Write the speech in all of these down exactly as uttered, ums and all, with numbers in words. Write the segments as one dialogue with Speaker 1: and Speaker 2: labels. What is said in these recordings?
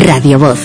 Speaker 1: Radio Voz.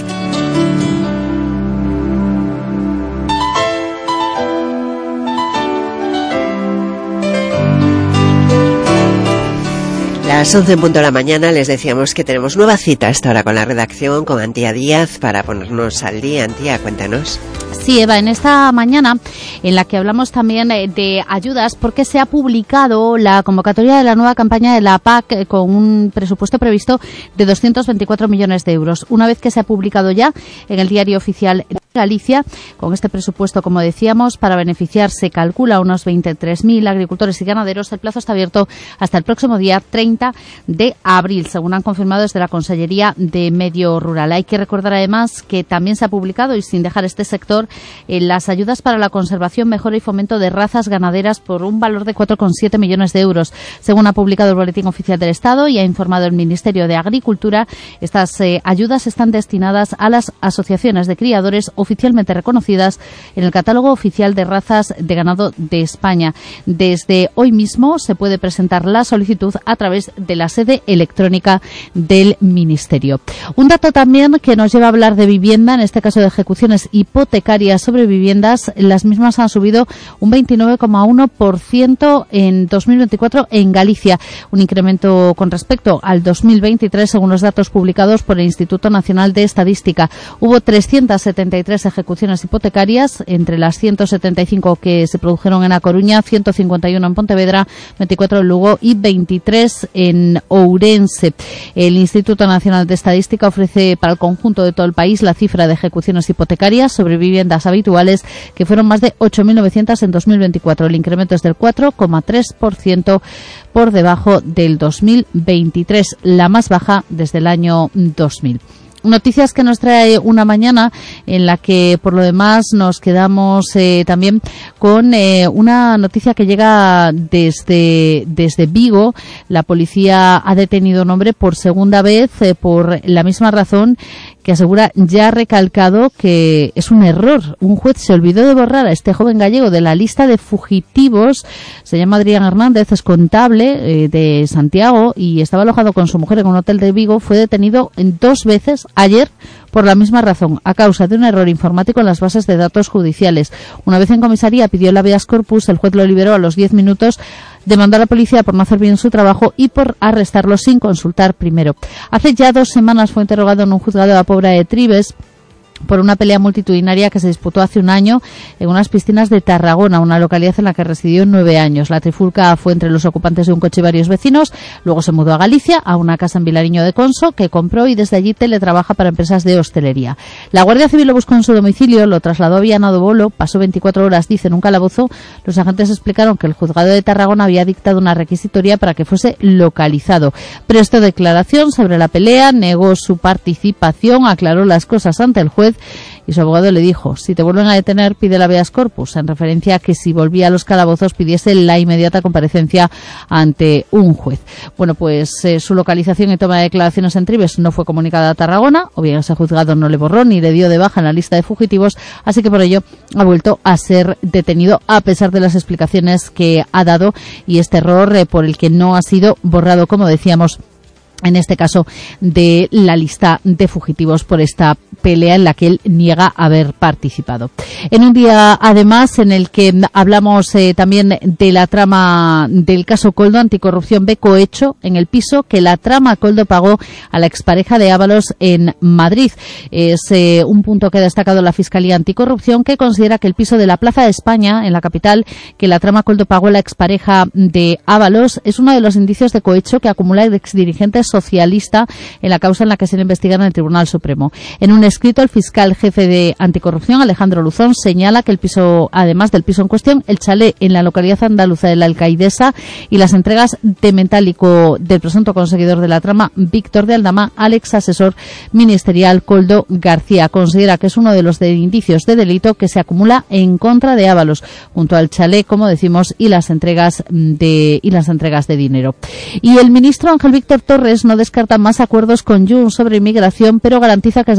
Speaker 1: A las once en punto de la mañana les decíamos que tenemos nueva cita a esta hora con la redacción, con Antía Díaz, para ponernos al día. Antía, cuéntanos.
Speaker 2: Sí, Eva, en esta mañana en la que hablamos también de ayudas, porque se ha publicado la convocatoria de la nueva campaña de la P A C con un presupuesto previsto de doscientos veinticuatro millones de euros. Una vez que se ha publicado ya en el Diario Oficial de Galicia, con este presupuesto, como decíamos, para beneficiar se calcula unos veintitrés mil agricultores y ganaderos. El plazo está abierto hasta el próximo día treinta de abril, según han confirmado desde la Consellería de Medio Rural. Hay que recordar además que también se ha publicado, y sin dejar este sector, en las ayudas para la conservación, mejora y fomento de razas ganaderas por un valor de cuatro coma siete millones de euros. Según ha publicado el Boletín Oficial del Estado y ha informado el Ministerio de Agricultura, estas eh, ayudas están destinadas a las asociaciones de criadores oficialmente reconocidas en el Catálogo Oficial de Razas de Ganado de España. Desde hoy mismo se puede presentar la solicitud a través de la sede electrónica del Ministerio. Un dato también que nos lleva a hablar de vivienda, en este caso de ejecuciones hipotecarias sobre viviendas. Las mismas han subido un veintinueve coma uno por ciento en dos mil veinticuatro en Galicia, un incremento con respecto al dos mil veintitrés, según los datos publicados por el Instituto Nacional de Estadística. Hubo trescientas setenta y tres ejecuciones hipotecarias, entre las ciento setenta y cinco que se produjeron en A Coruña, ciento cincuenta y uno en Pontevedra, veinticuatro en Lugo y veintitrés en Ourense. El Instituto Nacional de Estadística ofrece para el conjunto de todo el país la cifra de ejecuciones hipotecarias sobre viviendas habituales, que fueron más de ocho mil novecientas en dos mil veinticuatro. El incremento es del cuatro coma tres por ciento por debajo del dos mil veintitrés, la más baja desde el año dos mil. Noticias que nos trae una mañana en la que, por lo demás, nos quedamos eh, también con eh, una noticia que llega desde, desde Vigo. La policía ha detenido a un hombre por segunda vez eh, por la misma razón, que asegura, ya ha recalcado, que es un error. Un juez se olvidó de borrar a este joven gallego de la lista de fugitivos. Se llama Adrián Hernández, es contable eh, de Santiago y estaba alojado con su mujer en un hotel de Vigo. Fue detenido en dos veces ayer por la misma razón, a causa de un error informático en las bases de datos judiciales. Una vez en comisaría pidió el habeas corpus, el juez lo liberó a los diez minutos, demandó a la policía por no hacer bien su trabajo y por arrestarlo sin consultar primero. Hace ya dos semanas fue interrogado en un juzgado de la Pobra de Tribes por una pelea multitudinaria que se disputó hace un año en unas piscinas de Tarragona, una localidad en la que residió nueve años. La trifulca fue entre los ocupantes de un coche y varios vecinos. Luego se mudó a Galicia, a una casa en Vilariño de Conso, que compró, y desde allí teletrabaja para empresas de hostelería. La Guardia Civil lo buscó en su domicilio, lo trasladó a Viana do Bolo, pasó veinticuatro horas, dice, en un calabozo. Los agentes explicaron que el juzgado de Tarragona había dictado una requisitoria para que fuese localizado. Prestó declaración sobre la pelea, negó su participación, aclaró las cosas ante el juez, y su abogado le dijo: si te vuelven a detener, pide el habeas corpus, en referencia a que si volvía a los calabozos pidiese la inmediata comparecencia ante un juez. Bueno, pues eh, su localización y toma de declaraciones en Tribes no fue comunicada a Tarragona, o bien ese juzgado no le borró ni le dio de baja en la lista de fugitivos, así que por ello ha vuelto a ser detenido, a pesar de las explicaciones que ha dado, y este error eh, por el que no ha sido borrado, como decíamos, en este caso, de la lista de fugitivos por esta pelea en la que él niega haber participado. En un día, además, en el que hablamos eh, también de la trama del caso Koldo, anticorrupción ve cohecho en el piso que la trama Koldo pagó a la expareja de Ábalos en Madrid. Es eh, un punto que ha destacado la Fiscalía Anticorrupción, que considera que el piso de la Plaza de España, en la capital, que la trama Koldo pagó a la expareja de Ábalos, es uno de los indicios de cohecho que acumula el exdirigente socialista en la causa en la que se le investiga en el Tribunal Supremo. En un escrito, el fiscal jefe de anticorrupción, Alejandro Luzón, señala que el piso, además del piso en cuestión, el chalet en la localidad andaluza de La Alcaidesa y las entregas de metálico del presunto conseguidor de la trama, Víctor de Aldama, al ex asesor ministerial Koldo García. Considera que es uno de los de indicios de delito que se acumula en contra de Ábalos, junto al chalet, como decimos, y las entregas de y las entregas de dinero. Y el ministro Ángel Víctor Torres no descarta más acuerdos con Junts sobre inmigración, pero garantiza que se van a hacer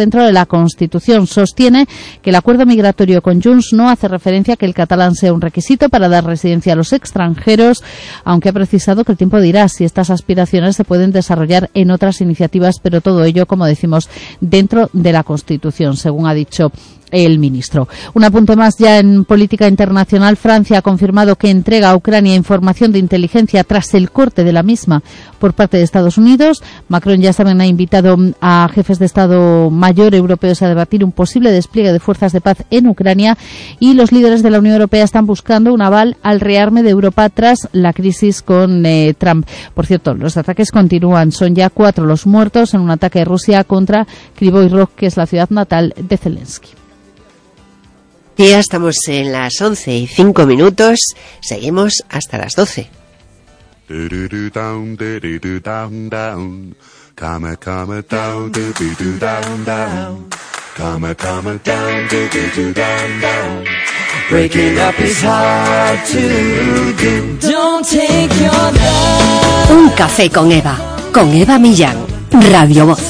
Speaker 2: dentro de la Constitución. Sostiene que el acuerdo migratorio con Junts no hace referencia a que el catalán sea un requisito para dar residencia a los extranjeros, aunque ha precisado que el tiempo dirá si estas aspiraciones se pueden desarrollar en otras iniciativas, pero todo ello, como decimos, dentro de la Constitución, según ha dicho el ministro. Un apunte más ya en política internacional. Francia ha confirmado que entrega a Ucrania información de inteligencia tras el corte de la misma por parte de Estados Unidos. Macron ya saben ha invitado a jefes de Estado Mayor europeos a debatir un posible despliegue de fuerzas de paz en Ucrania, y los líderes de la Unión Europea están buscando un aval al rearme de Europa tras la crisis con eh, Trump. Por cierto, los ataques continúan. Son ya cuatro los muertos en un ataque de Rusia contra Kryvyi Rih, que es la ciudad natal de Zelensky.
Speaker 1: Ya estamos en las once y cinco minutos, seguimos hasta las doce.
Speaker 3: Un café con Eva, con Eva Millán, Radio Voz.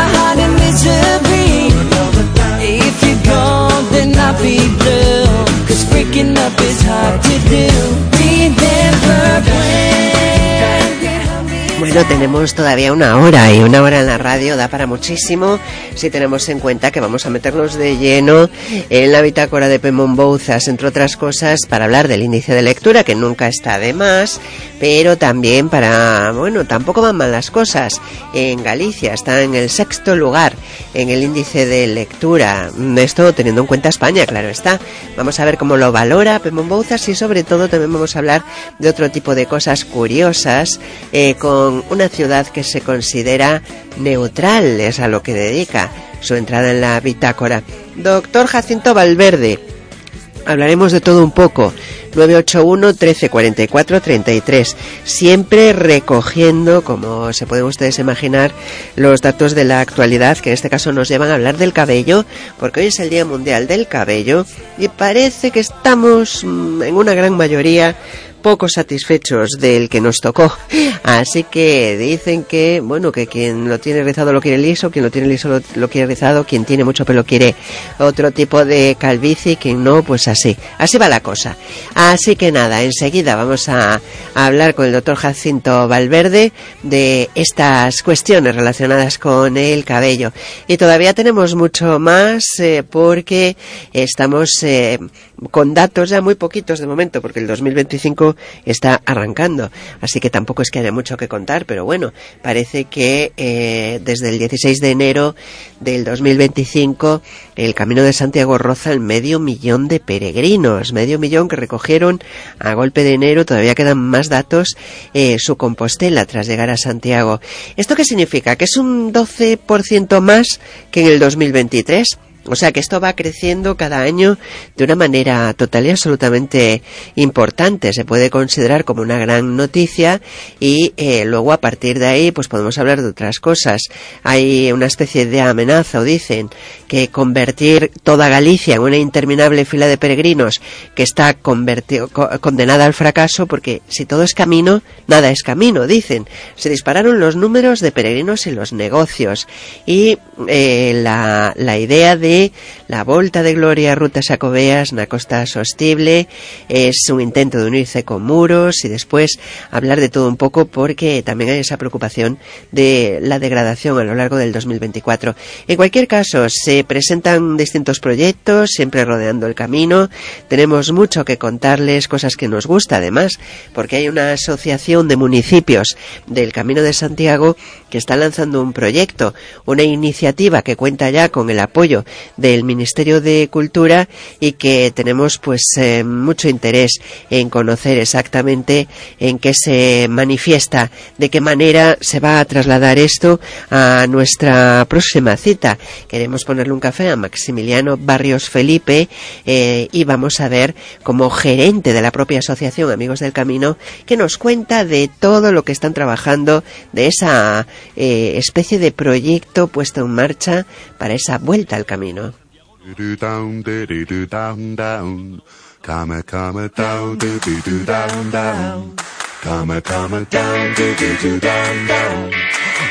Speaker 1: Bueno, tenemos todavía una hora, y una hora en la radio da para muchísimo si tenemos en cuenta que vamos a meternos de lleno en la bitácora de Pemón Bouzas, entre otras cosas, para hablar del índice de lectura, que nunca está de más, pero también para, bueno, tampoco van mal las cosas. En Galicia está en el sexto lugar en el índice de lectura, esto teniendo en cuenta España, claro está. Vamos a ver cómo lo valora Pemón Bouzas, y sobre todo también vamos a hablar de otro tipo de cosas curiosas, eh, con una ciudad que se considera neutral, es a lo que dedica su entrada en la bitácora. Doctor Jacinto Valverde, hablaremos de todo un poco. nueve ocho uno, trece, cuarenta y cuatro, treinta y tres, siempre recogiendo, como se pueden ustedes imaginar, los datos de la actualidad, que en este caso nos llevan a hablar del cabello, porque hoy es el Día Mundial del Cabello, y parece que estamos en una gran mayoría poco satisfechos del que nos tocó, así que dicen que, bueno, que quien lo tiene rizado lo quiere liso, quien lo tiene liso lo, lo quiere rizado, quien tiene mucho pelo quiere otro tipo de calvicie, y quien no, pues así, así va la cosa. Así que nada, enseguida vamos a, a hablar con el doctor Jacinto Valverde de estas cuestiones relacionadas con el cabello, y todavía tenemos mucho más, eh, porque estamos eh, con datos ya muy poquitos de momento, porque el dos mil veinticinco está arrancando, así que tampoco es que haya mucho que contar, pero bueno, parece que eh, desde el dieciséis de enero del dos mil veinticinco el Camino de Santiago roza el medio millón de peregrinos, medio millón que recogieron a golpe de enero. Todavía quedan más datos, eh, su Compostela tras llegar a Santiago. ¿Esto qué significa? Que es un doce por ciento más que en el dos mil veintitrés. O sea que esto va creciendo cada año de una manera total y absolutamente importante. Se puede considerar como una gran noticia, y eh, luego a partir de ahí pues podemos hablar de otras cosas. Hay una especie de amenaza, o dicen que convertir toda Galicia en una interminable fila de peregrinos que está convertido, co- condenada al fracaso, porque si todo es camino, nada es camino, dicen. Se dispararon los números de peregrinos en los negocios, y eh, la, la idea de la Volta de Gloria Ruta Xacobeas na Costa Sostible es un intento de unirse con Muros, y después hablar de todo un poco, porque también hay esa preocupación de la degradación a lo largo del dos mil veinticuatro. En cualquier caso, se presentan distintos proyectos, siempre rodeando el camino. Tenemos mucho que contarles, cosas que nos gusta además, porque hay una asociación de municipios del Camino de Santiago que está lanzando un proyecto, una iniciativa que cuenta ya con el apoyo del Ministerio de Cultura, y que tenemos pues eh, mucho interés en conocer exactamente en qué se manifiesta, de qué manera se va a trasladar esto a nuestra próxima cita. Queremos ponerle un café a Maximiliano Barrios Felipe, eh, y vamos a ver, como gerente de la propia asociación Amigos del Camino, que nos cuenta de todo lo que están trabajando, de esa eh, especie de proyecto puesto en marcha para esa vuelta al camino.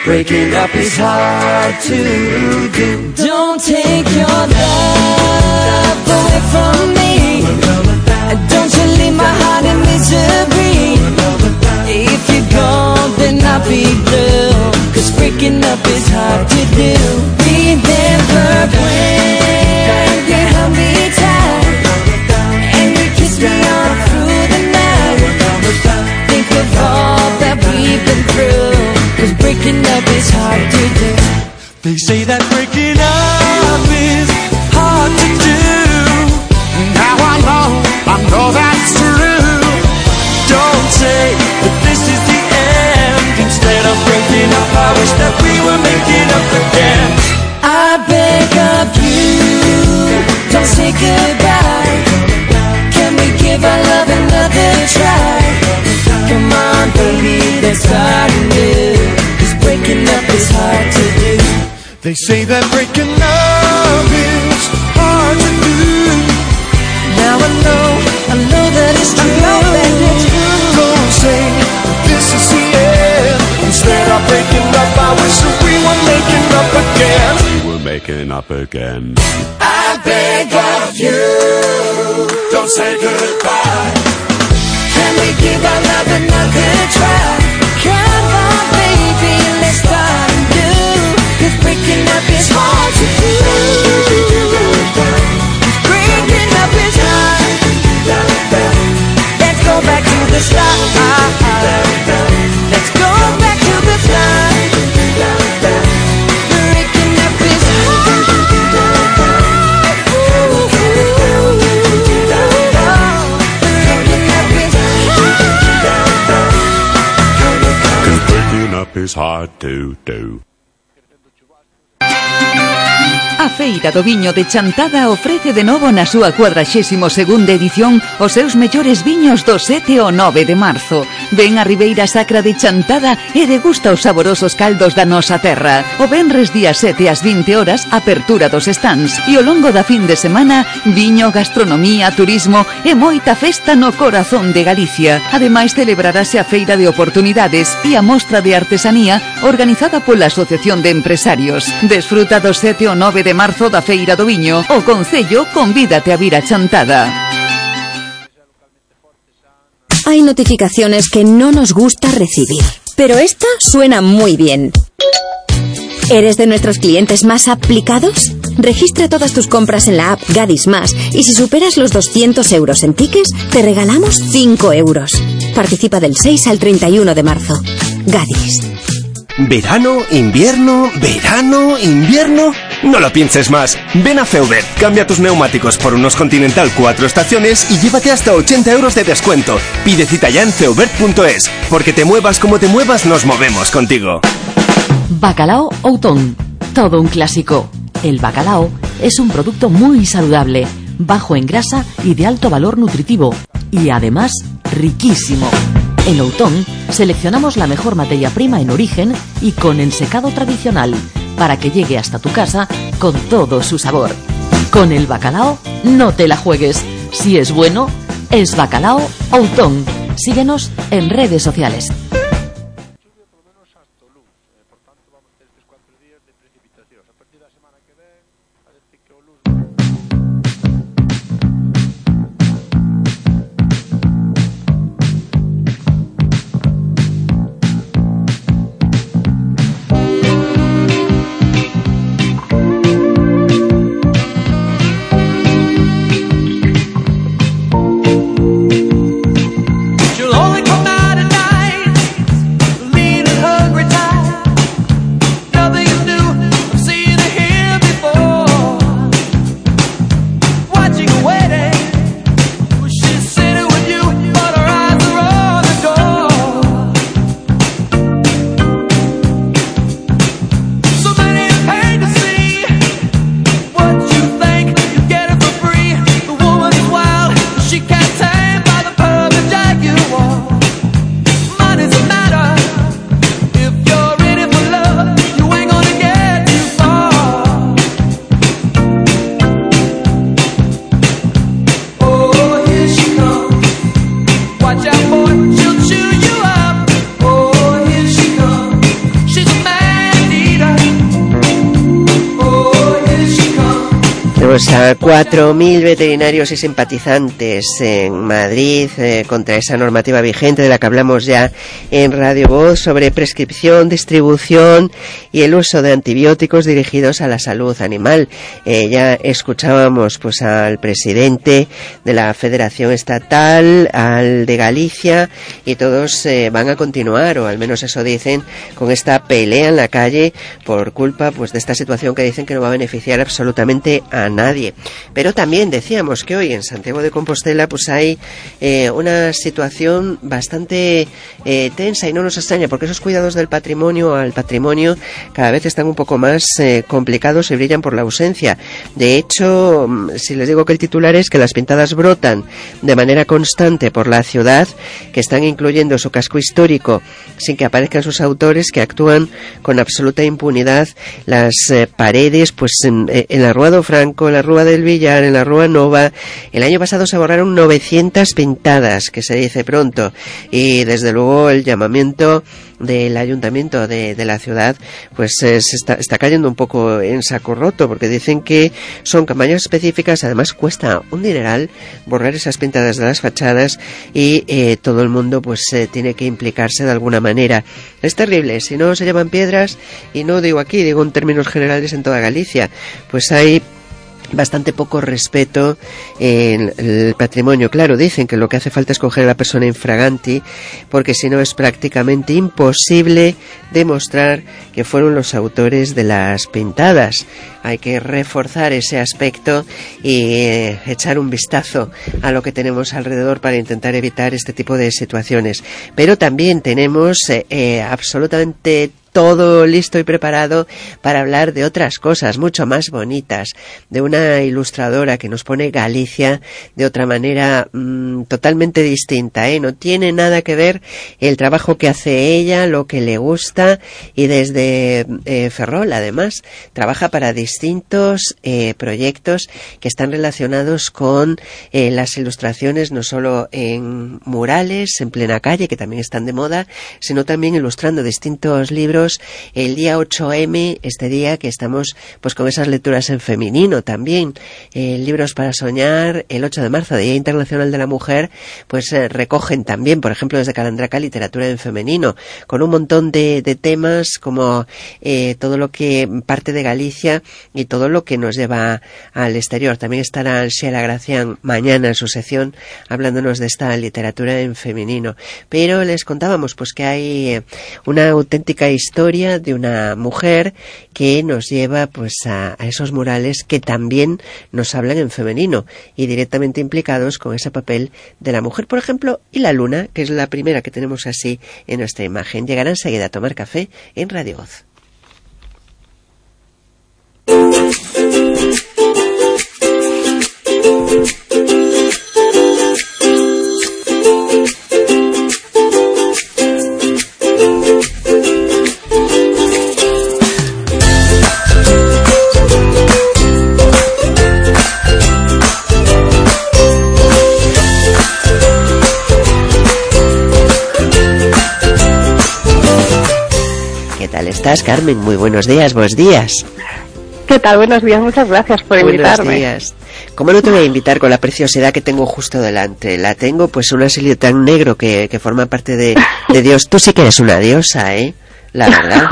Speaker 4: breaking up is hard to do. Don't take your love away from me. Don't you leave my heart in misery. If you're gone, then I'll be blue. Cause breaking up is hard to do. Remember when you held me tight and you kissed me all through the night. Think of all that we've been through. Cause breaking up is hard to do. They say that breaking up is hard to do. Now I know, I know that's true. Don't say that this is the end. Instead of breaking up, I wish that we were making up again. I beg of you, don't say goodbye. Can we give our love another try? Come on, baby, let's start anew. Cause breaking up is hard to do. They say that breaking up is hard to do. Now I know, I know that it's true. I know that it's true. Don't say that this is the end. Instead of breaking up, I wish that we were making up again.
Speaker 5: We were making up again.
Speaker 4: I beg of you, don't say goodbye. Can we give our love another try? Come on, baby, let's start anew. Cause breaking up is hard to do. Cause breaking up is hard. Let's go back to the start. Let's go back to the start. Breaking up is hard.
Speaker 5: Breaking up is hard to do.
Speaker 6: A Feira do Viño de Chantada ofrece de novo na súa cuadraxésimo segunda edición os seus mellores viños do sete ao nove de marzo. Ven a Ribeira Sacra de Chantada e degusta os saborosos caldos da nosa terra. O venres día sete ás vinte horas, apertura dos stands. E ao longo da fin de semana, viño, gastronomía, turismo e moita festa no corazón de Galicia. Ademais, celebrarase a Feira de Oportunidades e a Mostra de Artesanía organizada pola Asociación de Empresarios. Desfruta do sete ao nove de marzo da Feira do Viño. O Concello convídate a vir a Chantada.
Speaker 3: Hay notificaciones que no nos gusta recibir, pero esta suena muy bien. ¿Eres de nuestros clientes más aplicados? Registra todas tus compras en la app Gadis Más y si superas los doscientos euros en tickets, te regalamos cinco euros. Participa del seis al treinta y uno de marzo. Gadis.
Speaker 7: ¿Verano, invierno, verano, invierno? No lo pienses más. Ven a Feubert, cambia tus neumáticos por unos Continental cuatro estaciones y llévate hasta ochenta euros de descuento. Pide cita ya en feubert punto es, porque te muevas como te muevas, nos movemos contigo.
Speaker 8: Bacalao Outón, todo un clásico. El bacalao es un producto muy saludable, bajo en grasa y de alto valor nutritivo, y además riquísimo. En Outón seleccionamos la mejor materia prima en origen y con el secado tradicional, para que llegue hasta tu casa con todo su sabor. Con el bacalao no te la juegues. Si es bueno, es Bacalao Outón. Síguenos en redes sociales.
Speaker 4: She'll only come out at night.
Speaker 1: Pues a cuatro mil veterinarios y simpatizantes en Madrid eh, contra esa normativa vigente de la que hablamos ya en Radio Voz sobre prescripción, distribución y el uso de antibióticos dirigidos a la salud animal. Eh, ya escuchábamos pues al presidente de la Federación Estatal, al de Galicia, y todos eh, van a continuar, o al menos eso dicen, con esta pelea en la calle por culpa pues de esta situación que dicen que no va a beneficiar absolutamente a nadie. Pero también decíamos que hoy en Santiago de Compostela pues hay eh, una situación bastante eh, tensa, y no nos extraña, porque esos cuidados del patrimonio al patrimonio cada vez están un poco más eh, complicados y brillan por la ausencia. De hecho, si les digo que el titular es que las pintadas brotan de manera constante por la ciudad, que están incluyendo su casco histórico sin que aparezcan sus autores, que actúan con absoluta impunidad, las eh, paredes pues en, en la Rúa do Franco, en la Rúa del Villar, en la Rúa Nova. El año pasado se borraron novecientas pintadas, que se dice pronto, y desde luego el llamamiento del ayuntamiento de, de la ciudad pues eh, se está, está cayendo un poco en saco roto, porque dicen que son campañas específicas, además cuesta un dineral borrar esas pintadas de las fachadas, y eh, todo el mundo pues eh, tiene que implicarse de alguna manera. Es terrible, si no se llevan piedras, y no digo aquí, digo en términos generales en toda Galicia, pues hay bastante poco respeto en el patrimonio. Claro, dicen que lo que hace falta es coger a la persona infraganti, porque si no es prácticamente imposible demostrar que fueron los autores de las pintadas. Hay que reforzar ese aspecto y eh, echar un vistazo a lo que tenemos alrededor para intentar evitar este tipo de situaciones. Pero también tenemos eh, eh, absolutamente todo listo y preparado para hablar de otras cosas mucho más bonitas, de una ilustradora que nos pone Galicia de otra manera mmm, totalmente distinta, ¿eh? No tiene nada que ver el trabajo que hace ella, lo que le gusta, y desde eh, Ferrol además trabaja para distintos eh, proyectos que están relacionados con eh, las ilustraciones, no solo en murales en plena calle, que también están de moda, sino también ilustrando distintos libros. El día ocho eme, este día que estamos pues con esas lecturas en femenino también, eh, libros para soñar. El ocho de marzo, Día Internacional de la Mujer, pues eh, recogen también, por ejemplo, desde Calandraca, literatura en femenino, con un montón de, de temas como eh, todo lo que parte de Galicia y todo lo que nos lleva al exterior. También estará Sheila Gracián mañana en su sección hablándonos de esta literatura en femenino. Pero les contábamos pues que hay eh, una auténtica historia historia de una mujer que nos lleva pues a, a esos murales que también nos hablan en femenino y directamente implicados con ese papel de la mujer, por ejemplo, y la luna, que es la primera que tenemos así en nuestra imagen. Llegará enseguida a tomar café en Radio Voz. ¿Estás, Carmen? Muy buenos días, buenos días.
Speaker 9: ¿Qué tal? Buenos días, muchas gracias por
Speaker 1: buenos
Speaker 9: invitarme.
Speaker 1: Buenos días. ¿Cómo no te voy a invitar con la preciosidad que tengo justo delante? La tengo, pues, una Silvia tan negro que, que forma parte de, de Dios. Tú sí que eres una diosa, ¿eh? La verdad.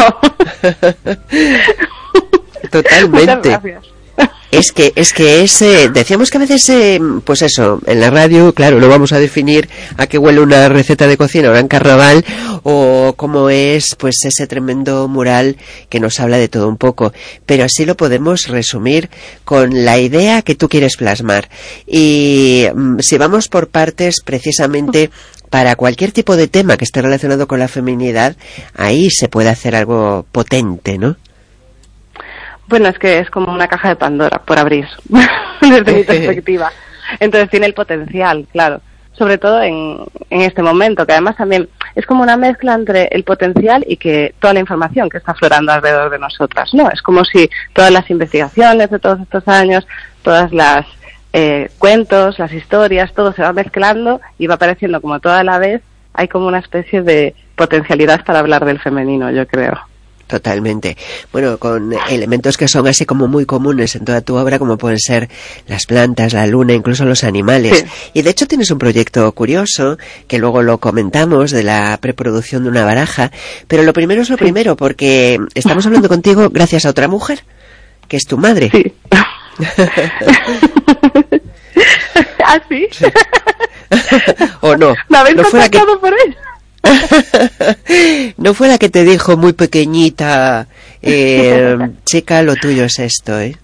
Speaker 1: Totalmente.
Speaker 9: Muchas gracias.
Speaker 1: Es que, es que es, eh, decíamos que a veces, eh, pues eso, en la radio, claro, no vamos a definir a qué huele una receta de cocina ahora en carnaval, o cómo es, pues, ese tremendo mural que nos habla de todo un poco, pero así lo podemos resumir con la idea que tú quieres plasmar. Y mm, si vamos por partes, precisamente, para cualquier tipo de tema que esté relacionado con la feminidad, ahí se puede hacer algo potente, ¿no?
Speaker 9: Bueno, es que es como una caja de Pandora por abrir, desde mi perspectiva. Entonces tiene el potencial, claro, sobre todo en, en este momento, que además también es como una mezcla entre el potencial y que toda la información que está aflorando alrededor de nosotras, ¿no? Es como si todas las investigaciones de todos estos años, todas las eh, cuentos, las historias, todo se va mezclando y va apareciendo como toda a la vez. Hay como una especie de potencialidad para hablar del femenino, yo creo.
Speaker 1: Totalmente. Bueno, con elementos que son así como muy comunes en toda tu obra, como pueden ser las plantas, la luna, incluso los animales. Sí. Y de hecho tienes un proyecto curioso, que luego lo comentamos, de la preproducción de una baraja. Pero lo primero es lo sí. primero, porque estamos hablando contigo gracias a otra mujer, que es tu madre.
Speaker 9: Sí. ¿Ah, sí?
Speaker 1: sí. ¿O no?
Speaker 9: ¿Me habéis
Speaker 1: no
Speaker 9: contactado que... por él?
Speaker 1: No fue la que te dijo muy pequeñita, eh, chica, lo tuyo es esto, ¿eh?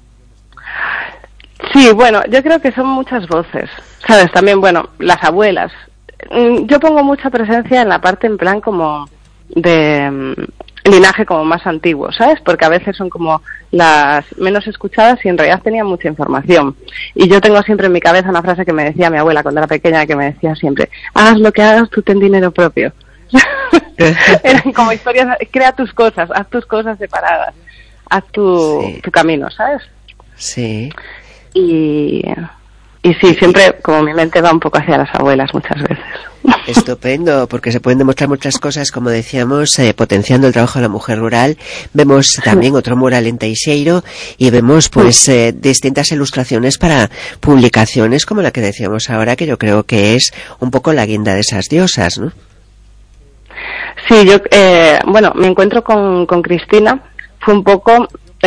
Speaker 9: Sí, bueno, yo creo que son muchas voces, ¿sabes? También, bueno, las abuelas. Yo pongo mucha presencia en la parte en plan como de um, linaje como más antiguo, ¿sabes? Porque a veces son como las menos escuchadas y en realidad tenían mucha información. Y yo tengo siempre en mi cabeza una frase que me decía mi abuela cuando era pequeña, que me decía siempre: haz lo que hagas, tú ten dinero propio. Eran como historias, crea tus cosas, haz tus cosas separadas, haz tu, sí. tu camino, ¿sabes?
Speaker 1: Sí.
Speaker 9: Y, y sí, siempre como mi mente va un poco hacia las abuelas muchas veces.
Speaker 1: Estupendo, porque se pueden demostrar muchas cosas, como decíamos, eh, potenciando el trabajo de la mujer rural. Vemos también otro mural en Teixeiro y vemos pues eh, distintas ilustraciones para publicaciones como la que decíamos ahora, que yo creo que es un poco la guinda de esas diosas, ¿no?
Speaker 9: Sí, yo, eh, bueno, mi encuentro con, con Cristina fue un poco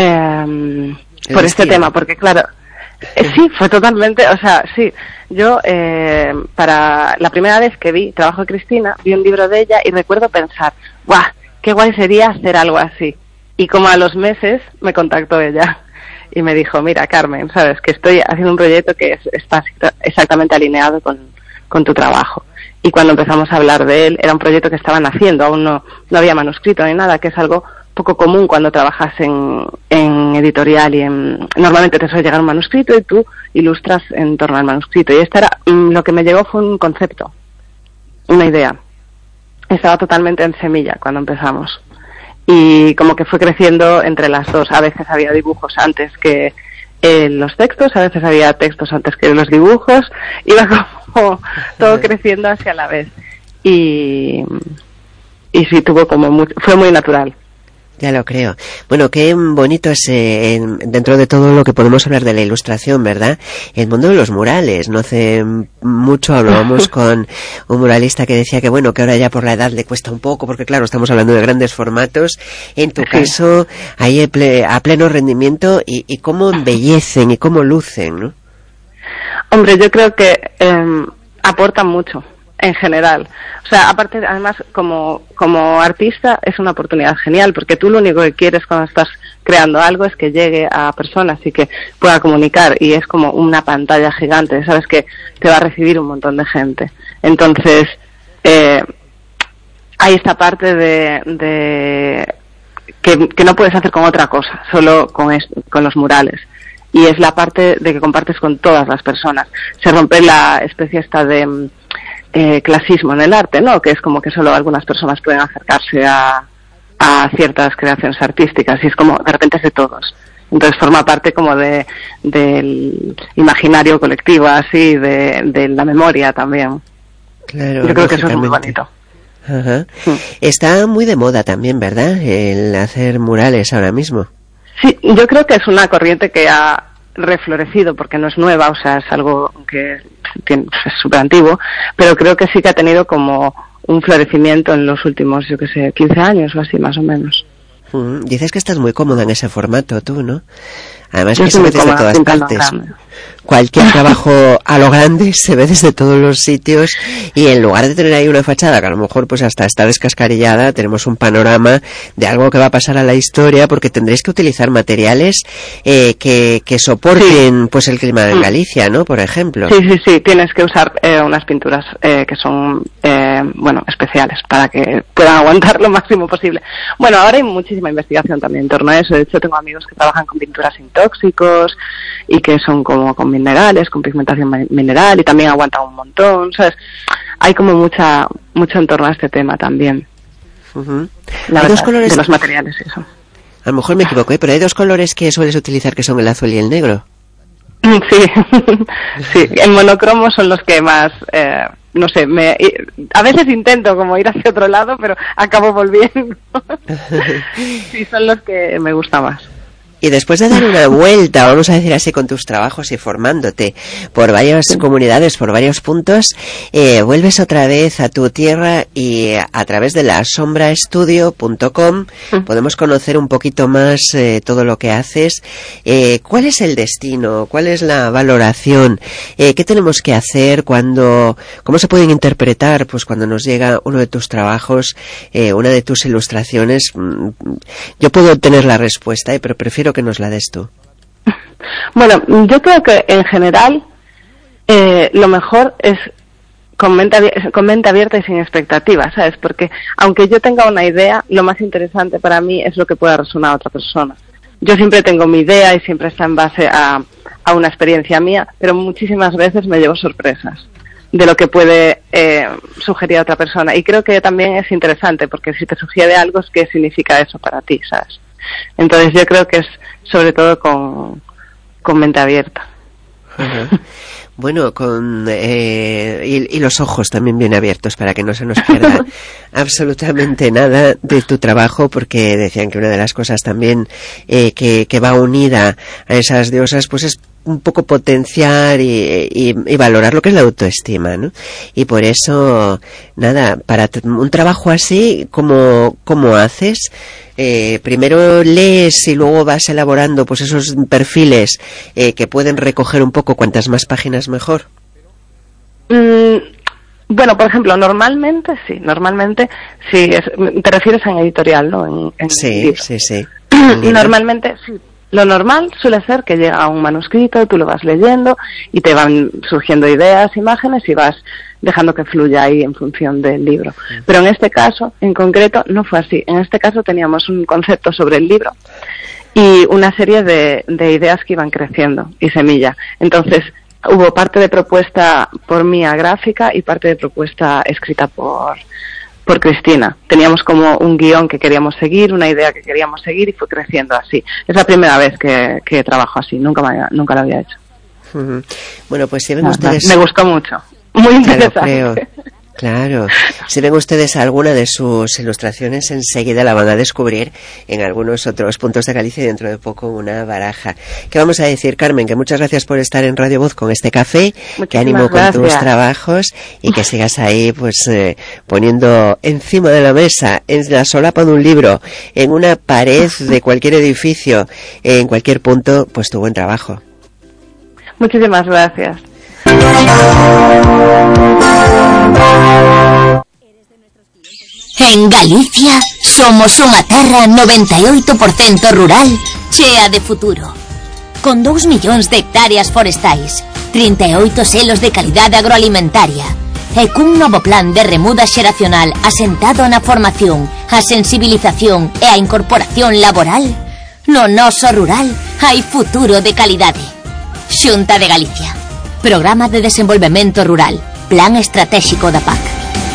Speaker 9: eh, por este tema, porque claro, eh, sí, fue totalmente, o sea, sí, yo eh, para la primera vez que vi trabajo de Cristina, vi un libro de ella y recuerdo pensar, ¡guau! ¡Qué guay sería hacer algo así! Y como a los meses me contactó ella y me dijo: mira, Carmen, sabes que estoy haciendo un proyecto que es, está exactamente alineado con, con tu trabajo. Y cuando empezamos a hablar de él, era un proyecto que estaban haciendo, aún no, no había manuscrito ni nada, que es algo poco común cuando trabajas en, en editorial y en, normalmente te suele llegar un manuscrito y tú ilustras en torno al manuscrito. Y esta era, lo que me llegó fue un concepto, una idea. Estaba totalmente en semilla cuando empezamos. Y como que fue creciendo entre las dos. A veces había dibujos antes que eh, los textos, a veces había textos antes que los dibujos. Iba como todo creciendo hacia la vez. Y, y sí, tuvo como muy, fue muy natural.
Speaker 1: Ya lo creo. Bueno, qué bonito es eh, dentro de todo lo que podemos hablar de la ilustración, ¿verdad? El mundo de los murales. No hace mucho hablábamos con un muralista que decía que bueno, que ahora ya por la edad le cuesta un poco, porque claro, estamos hablando de grandes formatos. En tu sí. caso, ahí a pleno rendimiento y, y cómo embellecen y cómo lucen, ¿no?
Speaker 9: Hombre, yo creo que eh, aportan mucho. En general, o sea, aparte, además, como como artista es una oportunidad genial, porque tú lo único que quieres cuando estás creando algo es que llegue a personas y que pueda comunicar, y es como una pantalla gigante, sabes que te va a recibir un montón de gente. Entonces, eh, hay esta parte de, de que, que no puedes hacer con otra cosa, solo con, es, con los murales. Y es la parte de que compartes con todas las personas. Se rompe la especie esta de Eh, clasismo en el arte, ¿no? Que es como que solo algunas personas pueden acercarse a, a ciertas creaciones artísticas y es como de repente es de todos. Entonces forma parte como de del imaginario colectivo, así, de, de la memoria también.
Speaker 1: Claro,
Speaker 9: yo creo que eso es muy bonito.
Speaker 1: Ajá. Sí. Está muy de moda también, ¿verdad? El hacer murales ahora mismo.
Speaker 9: Sí, yo creo que es una corriente que ha reflorecido, porque no es nueva, o sea, es algo que es súper antiguo, pero creo que sí que ha tenido como un florecimiento en los últimos, yo que sé, quince años o así, más o menos.
Speaker 1: Mm, dices que estás muy cómoda en ese formato, tú, ¿no? Además que se ve desde todas partes. Cualquier trabajo a lo grande se ve desde todos los sitios y en lugar de tener ahí una fachada que a lo mejor pues hasta está descascarillada, tenemos un panorama de algo que va a pasar a la historia, porque tendréis que utilizar materiales eh, que, que soporten sí. pues el clima de Galicia, ¿no? Por ejemplo.
Speaker 9: Sí, sí, sí, tienes que usar eh, unas pinturas eh, que son, eh, bueno, especiales para que puedan aguantar lo máximo posible. Bueno, ahora hay muchísima investigación también en torno a eso. De hecho, tengo amigos que trabajan con pinturas sin tóxicos y que son como con minerales, con pigmentación mineral y también aguantan un montón, ¿sabes? Hay como mucha mucho en torno a este tema también.
Speaker 1: Uh-huh.
Speaker 9: La
Speaker 1: hay
Speaker 9: verdad,
Speaker 1: dos colores
Speaker 9: de los materiales, eso.
Speaker 1: A lo mejor me equivoco, ¿eh? Pero hay dos colores que sueles utilizar, que son el azul y el negro.
Speaker 9: Sí, sí, en monocromo son los que más eh, no sé, me, a veces intento como ir hacia otro lado, pero acabo volviendo. Sí, son los que me gusta más.
Speaker 1: Y después de dar una vuelta, vamos a decir así, con tus trabajos y formándote por varias sí. comunidades, por varios puntos, eh, vuelves otra vez a tu tierra y a través de la sombra estudio punto com sí. podemos conocer un poquito más eh, todo lo que haces. Eh, ¿Cuál es el destino? ¿Cuál es la valoración? Eh, ¿Qué tenemos que hacer cuando, cómo se pueden interpretar pues cuando nos llega uno de tus trabajos, eh, una de tus ilustraciones? Yo puedo tener la respuesta, eh, pero prefiero que nos la des tú.
Speaker 9: Bueno, yo creo que en general eh, lo mejor es con mente, con mente abierta y sin expectativas, ¿sabes? Porque aunque yo tenga una idea, lo más interesante para mí es lo que pueda resonar a otra persona. Yo siempre tengo mi idea y siempre está en base a, a una experiencia mía, pero muchísimas veces me llevo sorpresas de lo que puede eh, sugerir a otra persona. Y creo que también es interesante, porque si te sugiere algo, ¿qué significa eso para ti, sabes? Entonces yo creo que es sobre todo con, con mente abierta.
Speaker 1: Uh-huh. Bueno, con eh, y, y los ojos también bien abiertos para que no se nos pierda absolutamente nada de tu trabajo, porque decían que una de las cosas también eh, que, que va unida a esas diosas pues es un poco potenciar y, y, y valorar lo que es la autoestima, ¿no? Y por eso, nada, para un trabajo así, ¿cómo, cómo haces? Eh, primero lees y luego vas elaborando pues esos perfiles eh, que pueden recoger un poco cuantas más páginas mejor.
Speaker 9: Mm, bueno, por ejemplo, normalmente sí, normalmente sí, es, te refieres a en editorial, ¿no? En, en
Speaker 1: sí, sí, sí.
Speaker 9: Normalmente sí. Lo normal suele ser que llega un manuscrito, tú lo vas leyendo y te van surgiendo ideas, imágenes y vas dejando que fluya ahí en función del libro. Pero en este caso, en concreto, no fue así. En este caso teníamos un concepto sobre el libro y una serie de, de ideas que iban creciendo y semilla. Entonces, hubo parte de propuesta por mía gráfica y parte de propuesta escrita por... por Cristina. Teníamos como un guión que queríamos seguir, una idea que queríamos seguir y fue creciendo así. Es la primera vez que, que trabajo así, nunca me, nunca lo había hecho.
Speaker 1: Uh-huh. Bueno, pues si ven
Speaker 9: no,
Speaker 1: ustedes...
Speaker 9: Me gustó mucho, muy interesante.
Speaker 1: Claro, creo. Claro, si ven ustedes alguna de sus ilustraciones, enseguida la van a descubrir en algunos otros puntos de Galicia y dentro de poco una baraja. ¿Qué vamos a decir, Carmen? Que muchas gracias por estar en Radio Voz con este café, muchísimas que ánimo gracias. Con tus trabajos y que sigas ahí pues eh, poniendo encima de la mesa, en la solapa de un libro, en una pared de cualquier edificio, en cualquier punto, pues tu buen trabajo.
Speaker 9: Muchísimas gracias.
Speaker 10: En Galicia somos unha terra noventa e oito por cento rural chea de futuro. Con dous millóns de hectáreas forestais, trinta e oito selos de calidade agroalimentaria e cun novo plan de remuda xeracional asentado na formación, a sensibilización e a incorporación laboral, no noso rural hai futuro de calidade. Xunta de Galicia. Programa de Desenvolvemento Rural. Plan Estratégico da P A C.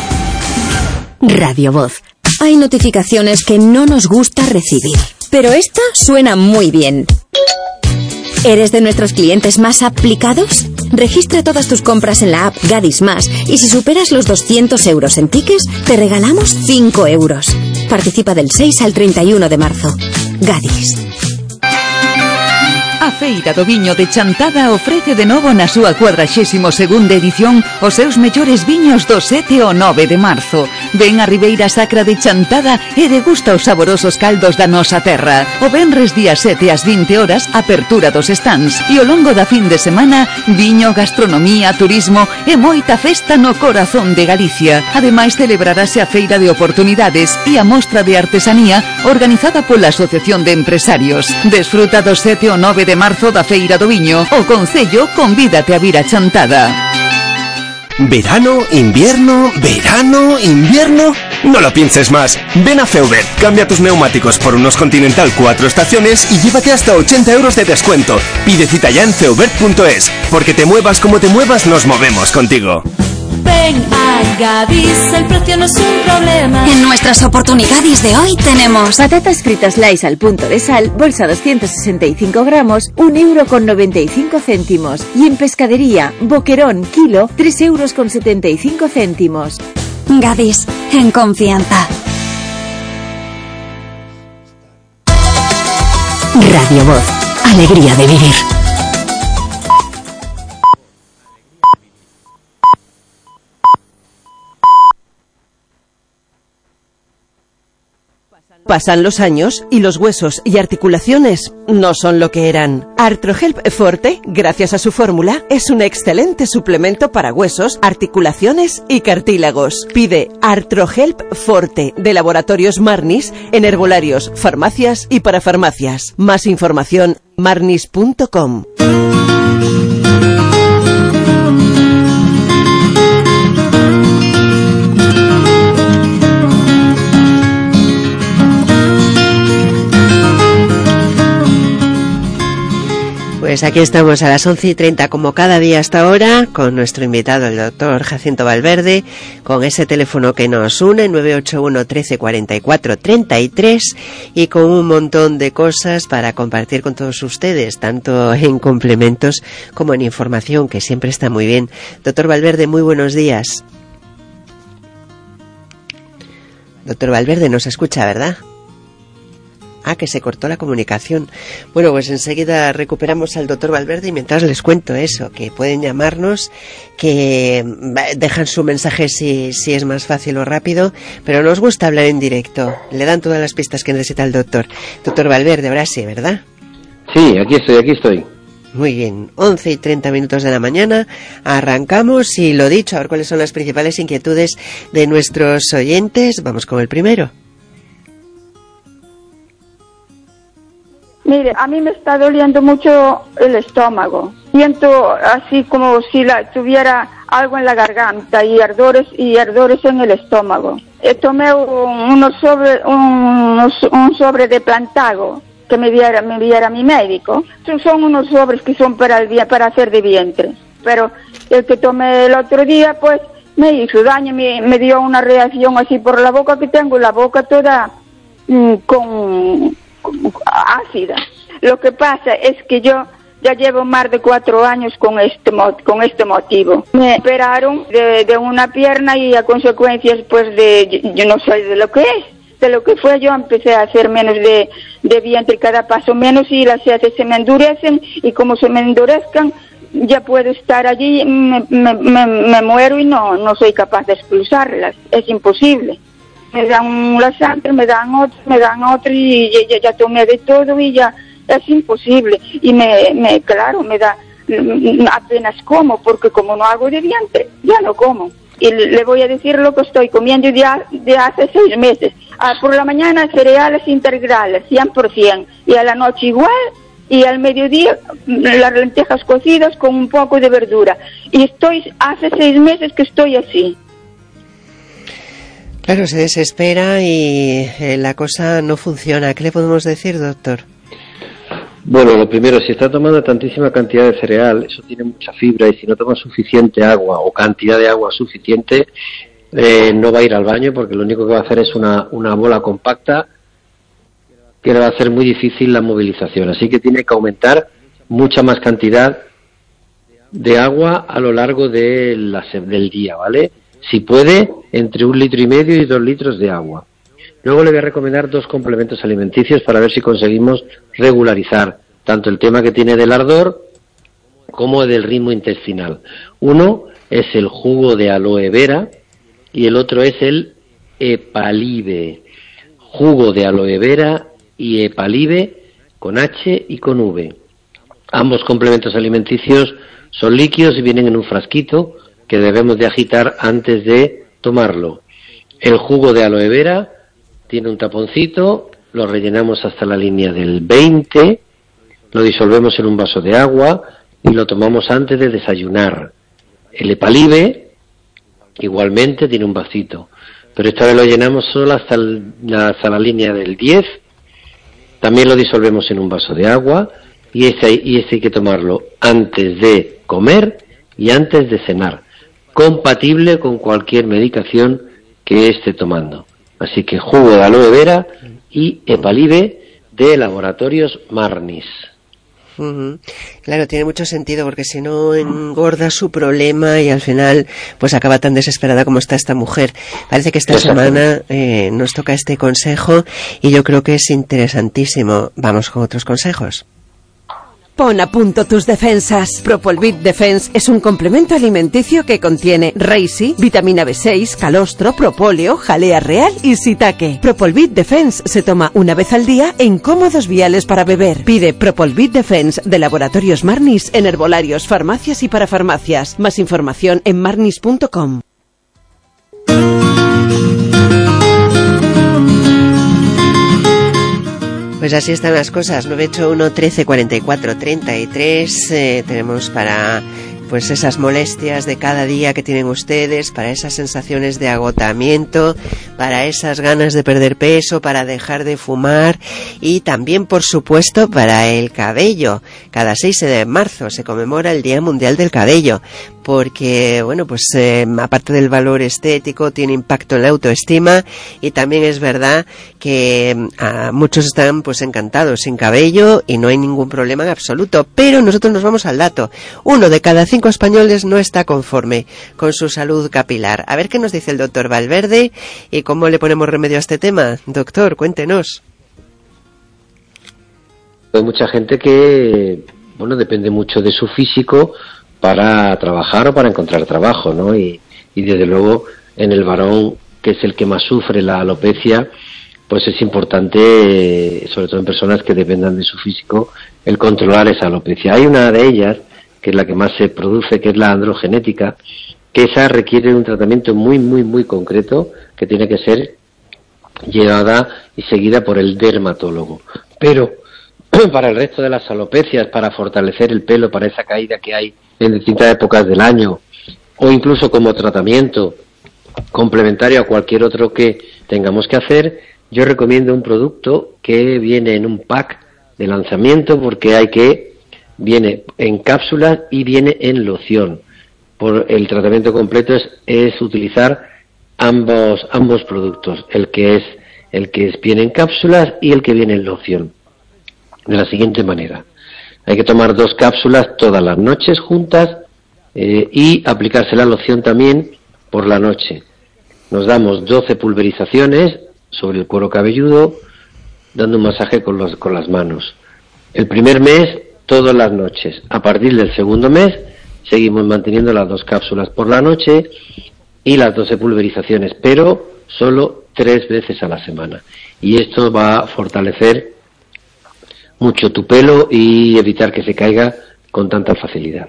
Speaker 3: Radio Voz. Hay notificaciones que no nos gusta recibir, pero esta suena muy bien. ¿Eres de nuestros clientes más aplicados? Registra todas tus compras en la app Gadis Más y si superas los doscientos euros en tickets, te regalamos cinco euros. Participa del seis al treinta y uno de marzo. Gadis.
Speaker 6: A Feira do Viño de Chantada ofrece de novo na súa cuadraxésimo segunda edición os seus mellores viños do sete ao nove de marzo. Ven a Ribeira Sacra de Chantada e degusta os saborosos caldos da nosa terra. O venres día sete ás vinte horas, apertura dos stands. E ao longo da fin de semana, viño, gastronomía, turismo e moita festa no corazón de Galicia. Ademais, celebrarase a Feira de Oportunidades e a Mostra de Artesanía organizada pola Asociación de Empresarios. Desfruta do sete ao nove de de marzo da Feira do Viño. O Concello convídate a vir a Chantada.
Speaker 7: ¿Verano, invierno, verano, invierno? No lo pienses más. Ven a Feubert, cambia tus neumáticos por unos Continental cuatro estaciones y llévate hasta ochenta euros de descuento. Pide cita ya en feubert punto es, porque te muevas como te muevas, nos movemos contigo.
Speaker 4: Ven a Gadis, el precio no es un problema.
Speaker 3: En nuestras oportunidades de hoy tenemos
Speaker 11: patatas fritas Lays al punto de sal, bolsa doscientos sesenta y cinco gramos, un euro con noventa y cinco céntimos. Y en pescadería, boquerón, kilo, tres euros con setenta y cinco céntimos.
Speaker 3: Gadis, en confianza. Radio Voz, alegría de vivir.
Speaker 12: Pasan los años y los huesos y articulaciones no son lo que eran. Artrohelp Forte, gracias a su fórmula, es un excelente suplemento para huesos, articulaciones y cartílagos. Pide Artrohelp Forte de Laboratorios Marnis en herbolarios, farmacias y parafarmacias. Más información marnis punto com.
Speaker 1: Pues aquí estamos a las once y treinta como cada día hasta ahora con nuestro invitado el doctor Jacinto Valverde, con ese teléfono que nos une nueve ocho uno, trece, cuarenta y cuatro, treinta y tres y con un montón de cosas para compartir con todos ustedes, tanto en complementos como en información, que siempre está muy bien. Doctor Valverde, muy buenos días. Doctor Valverde, nos escucha, ¿verdad? Ah, que se cortó la comunicación. Bueno, pues enseguida recuperamos al doctor Valverde y mientras les cuento eso, que pueden llamarnos, que dejan su mensaje si, si es más fácil o rápido, pero nos gusta hablar en directo. Le dan todas las pistas que necesita el doctor. Doctor Valverde, ahora sí, ¿verdad?
Speaker 13: Sí, aquí estoy, aquí estoy.
Speaker 1: Muy bien, once y treinta minutos de la mañana, arrancamos y lo dicho, a ver cuáles son las principales inquietudes de nuestros oyentes. Vamos con el primero.
Speaker 14: Mire, a mí me está doliendo mucho el estómago. Siento así como si la, tuviera algo en la garganta y ardores y ardores en el estómago. Eh, tomé un, unos sobre, un, un sobre de Plantago que me diera, me diera mi médico. Son, son unos sobres que son para el, para hacer de vientre. Pero el que tomé el otro día, pues, me hizo daño, me, me dio una reacción así por la boca, que tengo la boca toda mm, con... ácida. Lo que pasa es que yo ya llevo más de cuatro años con este con este motivo. Me operaron de, de una pierna y a consecuencias pues de yo no sé de lo que es, de lo que fue. Yo empecé a hacer menos de, de vientre cada paso menos y las heces se me endurecen y como se me endurezcan ya puedo estar allí, me, me, me, me muero y no no soy capaz de expulsarlas, es imposible. Me dan un laxante, me dan otro, me dan otro y ya, ya tomé de todo y ya es imposible. Y me, me claro, me da, apenas como, porque como no hago de vientre, ya no como. Y le voy a decir lo que estoy comiendo de, de hace seis meses. Ah, por la mañana cereales integrales, cien por ciento, y a la noche igual, y al mediodía las lentejas cocidas con un poco de verdura. Y estoy, hace seis meses que estoy así.
Speaker 1: Claro, se desespera y eh, la cosa no funciona. ¿Qué le podemos decir, doctor?
Speaker 13: Bueno, lo primero, si está tomando tantísima cantidad de cereal, eso tiene mucha fibra y si no toma suficiente agua o cantidad de agua suficiente, eh, no va a ir al baño porque lo único que va a hacer es una, una bola compacta que le va a hacer muy difícil la movilización. Así que tiene que aumentar mucha más cantidad de agua a lo largo de la, del día, ¿vale? Si puede, entre un litro y medio y dos litros de agua. Luego le voy a recomendar dos complementos alimenticios para ver si conseguimos regularizar tanto el tema que tiene del ardor como del ritmo intestinal. Uno es el jugo de aloe vera y el otro es el Hepalide. Jugo de aloe vera y Hepalide con H y con V. Ambos complementos alimenticios son líquidos y vienen en un frasquito que debemos de agitar antes de tomarlo. El jugo de aloe vera tiene un taponcito, lo rellenamos hasta la línea del veinte, lo disolvemos en un vaso de agua y lo tomamos antes de desayunar. El Hepalide igualmente tiene un vasito, pero esta vez lo llenamos solo hasta, el, hasta la línea del diez, también lo disolvemos en un vaso de agua y ese, y ese hay que tomarlo antes de comer y antes de cenar. compatible con cualquier medicación que esté tomando. Así que jugo de aloe vera y Epalive de Laboratorios Marnis.
Speaker 1: Uh-huh. Claro, tiene mucho sentido, porque si no engorda su problema y al final pues acaba tan desesperada como está esta mujer. Parece que esta semana eh, nos toca este consejo y yo creo que es interesantísimo. Vamos con otros consejos.
Speaker 12: Pon a punto tus defensas. Propolvit Defense es un complemento alimenticio que contiene Reishi, vitamina B seis, calostro, propóleo, jalea real y shiitake. Propolvit Defense se toma una vez al día en cómodos viales para beber. Pide Propolvit Defense de Laboratorios Marnis en herbolarios, farmacias y parafarmacias. Más información en marnis punto com.
Speaker 1: Pues así están las cosas. nueve ocho uno, trece, cuarenta y cuatro, treinta y tres. Eh, tenemos para pues esas molestias de cada día que tienen ustedes, para esas sensaciones de agotamiento, para esas ganas de perder peso, para dejar de fumar y también, por supuesto, para el cabello. Cada seis de marzo se conmemora el Día Mundial del Cabello, porque, bueno, pues eh, aparte del valor estético, tiene impacto en la autoestima y también es verdad que a muchos están pues encantados sin cabello y no hay ningún problema en absoluto, pero nosotros nos vamos al dato. Uno de cada cinco españoles no está conforme con su salud capilar. A ver qué nos dice el doctor Valverde y cómo le ponemos remedio a este tema. Doctor, cuéntenos.
Speaker 13: Hay mucha gente que, bueno, depende mucho de su físico para trabajar o para encontrar trabajo, ¿no? Y, y desde luego en el varón, que es el que más sufre la alopecia, pues es importante, sobre todo en personas que dependan de su físico, el controlar esa alopecia. Hay una de ellas, que es la que más se produce, que es la androgenética, que esa requiere un tratamiento muy, muy, muy concreto, que tiene que ser llevada y seguida por el dermatólogo. Pero para el resto de las alopecias, para fortalecer el pelo, para esa caída que hay en distintas épocas del año, o incluso como tratamiento complementario a cualquier otro que tengamos que hacer, yo recomiendo un producto que viene en un pack de lanzamiento, porque hay que viene en cápsulas y viene en loción. Por el tratamiento completo es, es utilizar ambos ambos productos, el que es el que es, viene en cápsulas y el que viene en loción. De la siguiente manera: hay que tomar dos cápsulas todas las noches juntas eh, y aplicarse la loción también por la noche. Nos damos doce pulverizaciones sobre el cuero cabelludo, dando un masaje con, los, con las manos. El primer mes, todas las noches. A partir del segundo mes, seguimos manteniendo las dos cápsulas por la noche y las doce pulverizaciones, pero solo tres veces a la semana. Y esto va a fortalecer mucho tu pelo y evitar que se caiga con tanta facilidad.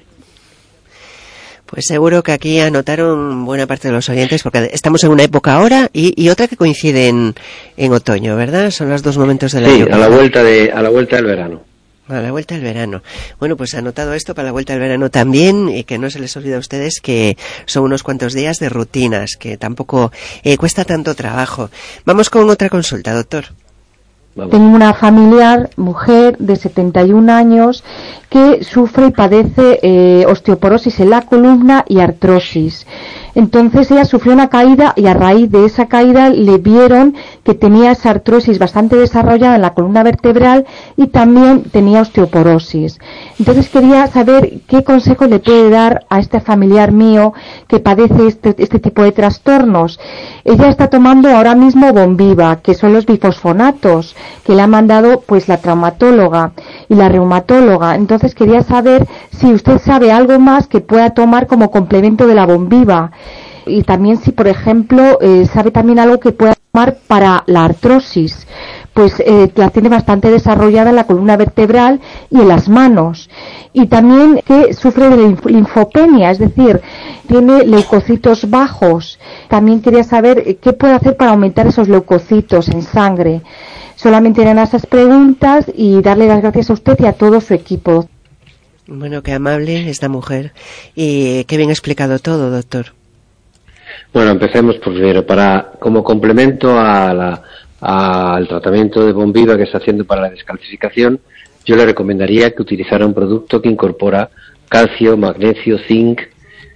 Speaker 1: Pues seguro que aquí anotaron buena parte de los oyentes, porque estamos en una época ahora y, y otra que coincide en, en otoño, ¿verdad? Son los dos momentos del año.
Speaker 13: Sí, a la vuelta de, a la vuelta del verano.
Speaker 1: A la vuelta del verano. Bueno, pues anotado esto para la vuelta del verano también, y que no se les olvide a ustedes que son unos cuantos días de rutinas, que tampoco eh, cuesta tanto trabajo. Vamos con otra consulta, doctor.
Speaker 15: Vamos. Tengo una familiar, mujer de setenta y un años, que sufre y padece eh, osteoporosis en la columna y artrosis. Entonces ella sufrió una caída y a raíz de esa caída le vieron que tenía esa artrosis bastante desarrollada en la columna vertebral y también tenía osteoporosis. Entonces quería saber qué consejo le puede dar a este familiar mío que padece este, este tipo de trastornos. Ella está tomando ahora mismo Bombiva, que son los bifosfonatos, que le ha mandado pues la traumatóloga y la reumatóloga. Entonces quería saber si usted sabe algo más que pueda tomar como complemento de la Bombiva. Y también si, por ejemplo, eh, sabe también algo que pueda tomar para la artrosis, pues eh, la tiene bastante desarrollada en la columna vertebral y en las manos. Y también que sufre de linf- linfopenia, es decir, tiene leucocitos bajos. También quería saber eh, qué puede hacer para aumentar esos leucocitos en sangre. Solamente eran esas preguntas y darle las gracias a usted y a todo su equipo.
Speaker 1: Bueno, qué amable esta mujer y qué bien explicado todo, doctor.
Speaker 13: Bueno, empecemos por primero, para como complemento a la, a, al tratamiento de Bombiva que está haciendo para la descalcificación, yo le recomendaría que utilizara un producto que incorpora calcio, magnesio, zinc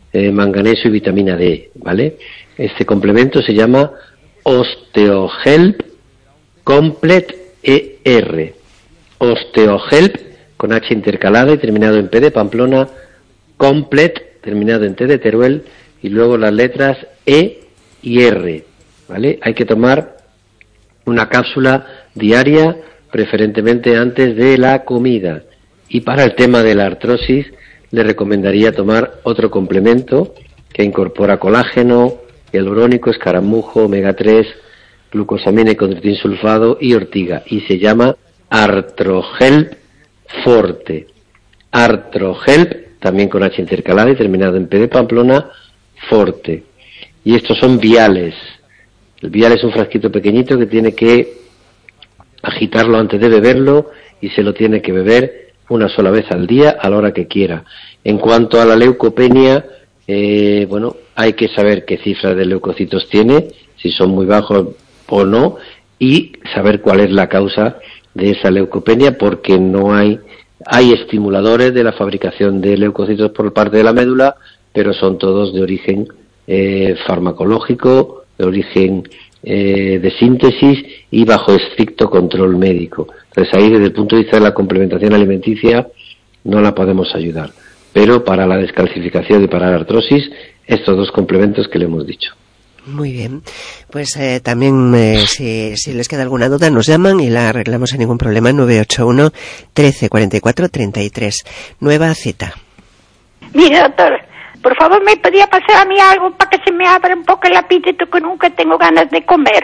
Speaker 13: eh, manganeso y vitamina D, ¿vale? Este complemento se llama Osteohelp Complet E R. Osteohelp con H intercalada y terminado en P de Pamplona, Complet terminado en T de Teruel y luego las letras E y R, ¿vale? Hay que tomar una cápsula diaria, preferentemente antes de la comida. Y para el tema de la artrosis, le recomendaría tomar otro complemento que incorpora colágeno, hialurónico, escaramujo, omega tres, glucosamina y condroitin sulfado y ortiga, y se llama Artrohelp Forte. Artrohelp, también con H intercalada y terminado en P de Pamplona, Forte. Y estos son viales. El vial es un frasquito pequeñito que tiene que agitarlo antes de beberlo y se lo tiene que beber una sola vez al día a la hora que quiera. En cuanto a la leucopenia, eh, bueno, hay que saber qué cifra de leucocitos tiene, si son muy bajos o no, y saber cuál es la causa de esa leucopenia, porque no hay, hay estimuladores de la fabricación de leucocitos por parte de la médula, pero son todos de origen eh, farmacológico, de origen eh, de síntesis y bajo estricto control médico. Entonces ahí, desde el punto de vista de la complementación alimenticia, no la podemos ayudar. Pero para la descalcificación y para la artrosis, estos dos complementos que le hemos dicho.
Speaker 1: Muy bien. Pues eh, también, eh, si, si les queda alguna duda, nos llaman y la arreglamos sin ningún problema. nueve ocho uno, trece, cuarenta y cuatro, treinta y tres. Nueva cita.
Speaker 16: Mire, doctor, por favor, ¿me podría pasar a mí algo para que se me abra un poco el apetito, que nunca tengo ganas de comer?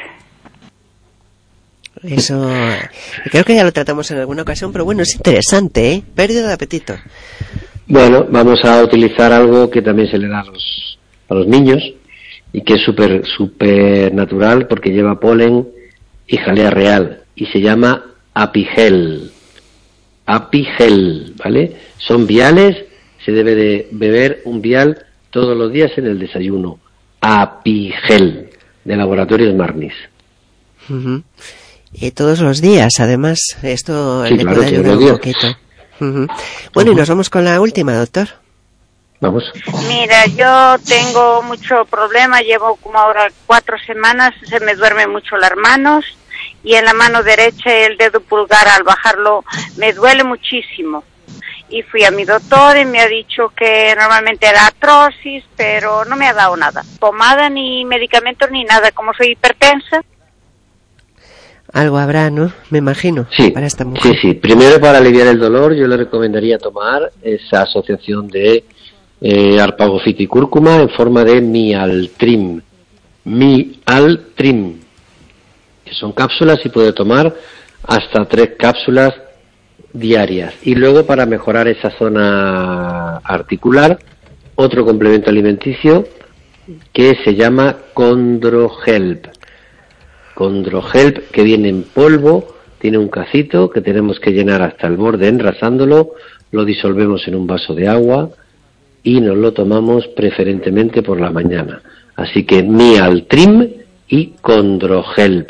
Speaker 1: Eso, creo que ya lo tratamos en alguna ocasión, pero bueno, es interesante, ¿eh? Pérdida de apetito.
Speaker 13: Bueno, vamos a utilizar algo que también se le da a los, a los niños y que es súper súper natural porque lleva polen y jalea real y se llama Apigel. Apigel, ¿vale? Son viales, se debe de beber un vial todos los días en el desayuno. Apigel, de Laboratorios Marnis.
Speaker 1: Uh-huh. Y todos los días, además, esto
Speaker 13: sí,
Speaker 1: le
Speaker 13: claro,
Speaker 1: puede ayudar un
Speaker 13: días.
Speaker 1: poquito. Uh-huh. Bueno, uh-huh. Y nos vamos con la última, doctor.
Speaker 13: Vamos.
Speaker 16: Mira, yo tengo mucho problema, llevo como ahora cuatro semanas, se me duermen mucho las manos y en la mano derecha el dedo pulgar al bajarlo me duele muchísimo. Y fui a mi doctor y me ha dicho que normalmente era artrosis, pero no me ha dado nada. Pomada ni medicamentos ni nada, como soy hipertensa.
Speaker 1: Algo habrá, ¿no? Me imagino.
Speaker 13: Sí,
Speaker 1: para esta mujer.
Speaker 13: sí, sí. Primero, para aliviar el dolor, yo le recomendaría tomar esa asociación de eh, arpagofita y cúrcuma en forma de Mialtrim. Mialtrim. Que son cápsulas y puede tomar hasta tres cápsulas diarias. Y luego, para mejorar esa zona articular, otro complemento alimenticio que se llama Condrohelp. Condrohelp, que viene en polvo, tiene un cacito que tenemos que llenar hasta el borde enrasándolo, lo disolvemos en un vaso de agua y nos lo tomamos preferentemente por la mañana. Así que Mialtrim y Condrohelp.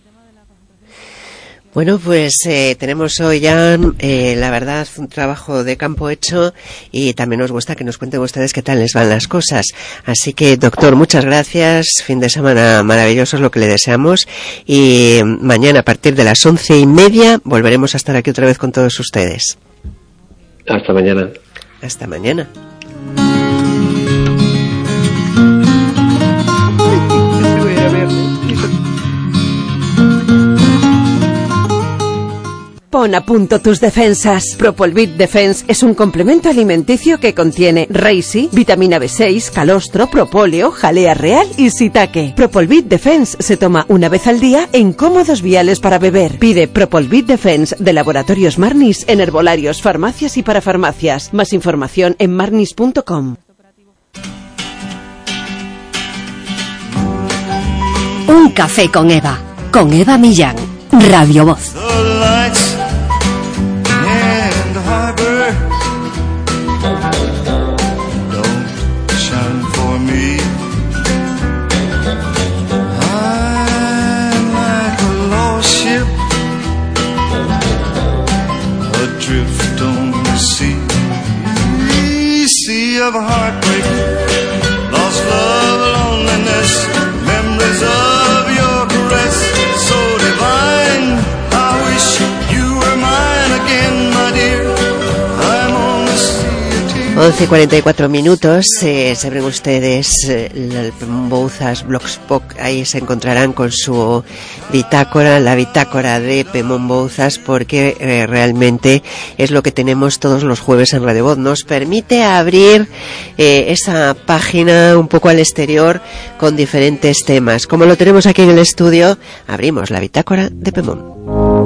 Speaker 1: Bueno, pues eh, tenemos hoy ya, eh, la verdad, un trabajo de campo hecho y también nos gusta que nos cuenten ustedes qué tal les van las cosas. Así que, doctor, muchas gracias. Fin de semana maravilloso es lo que le deseamos. Y mañana, a partir de las once y media, volveremos a estar aquí otra vez con todos ustedes.
Speaker 13: Hasta mañana.
Speaker 1: Hasta mañana.
Speaker 12: Pon a punto tus defensas. Propolvit Defense es un complemento alimenticio que contiene Reishi, vitamina B seis, calostro, propóleo, jalea real y shiitake. Propolvit Defense se toma una vez al día en cómodos viales para beber. Pide Propolvit Defense de Laboratorios Marnis en herbolarios, farmacias y parafarmacias. Más información en marnis punto com.
Speaker 17: Un café con Eva, con Eva Millán, Radio Voz.
Speaker 18: Of heartbreak
Speaker 1: once y cuarenta y cuatro minutos, eh, se abren ustedes eh, el Bouzas Blogspot, ahí se encontrarán con su bitácora, la bitácora de Pemón Bouzas, porque eh, realmente es lo que tenemos todos los jueves en Radio Voz. Nos permite abrir eh, esa página un poco al exterior con diferentes temas. Como lo tenemos aquí en el estudio, abrimos la bitácora de Pemón.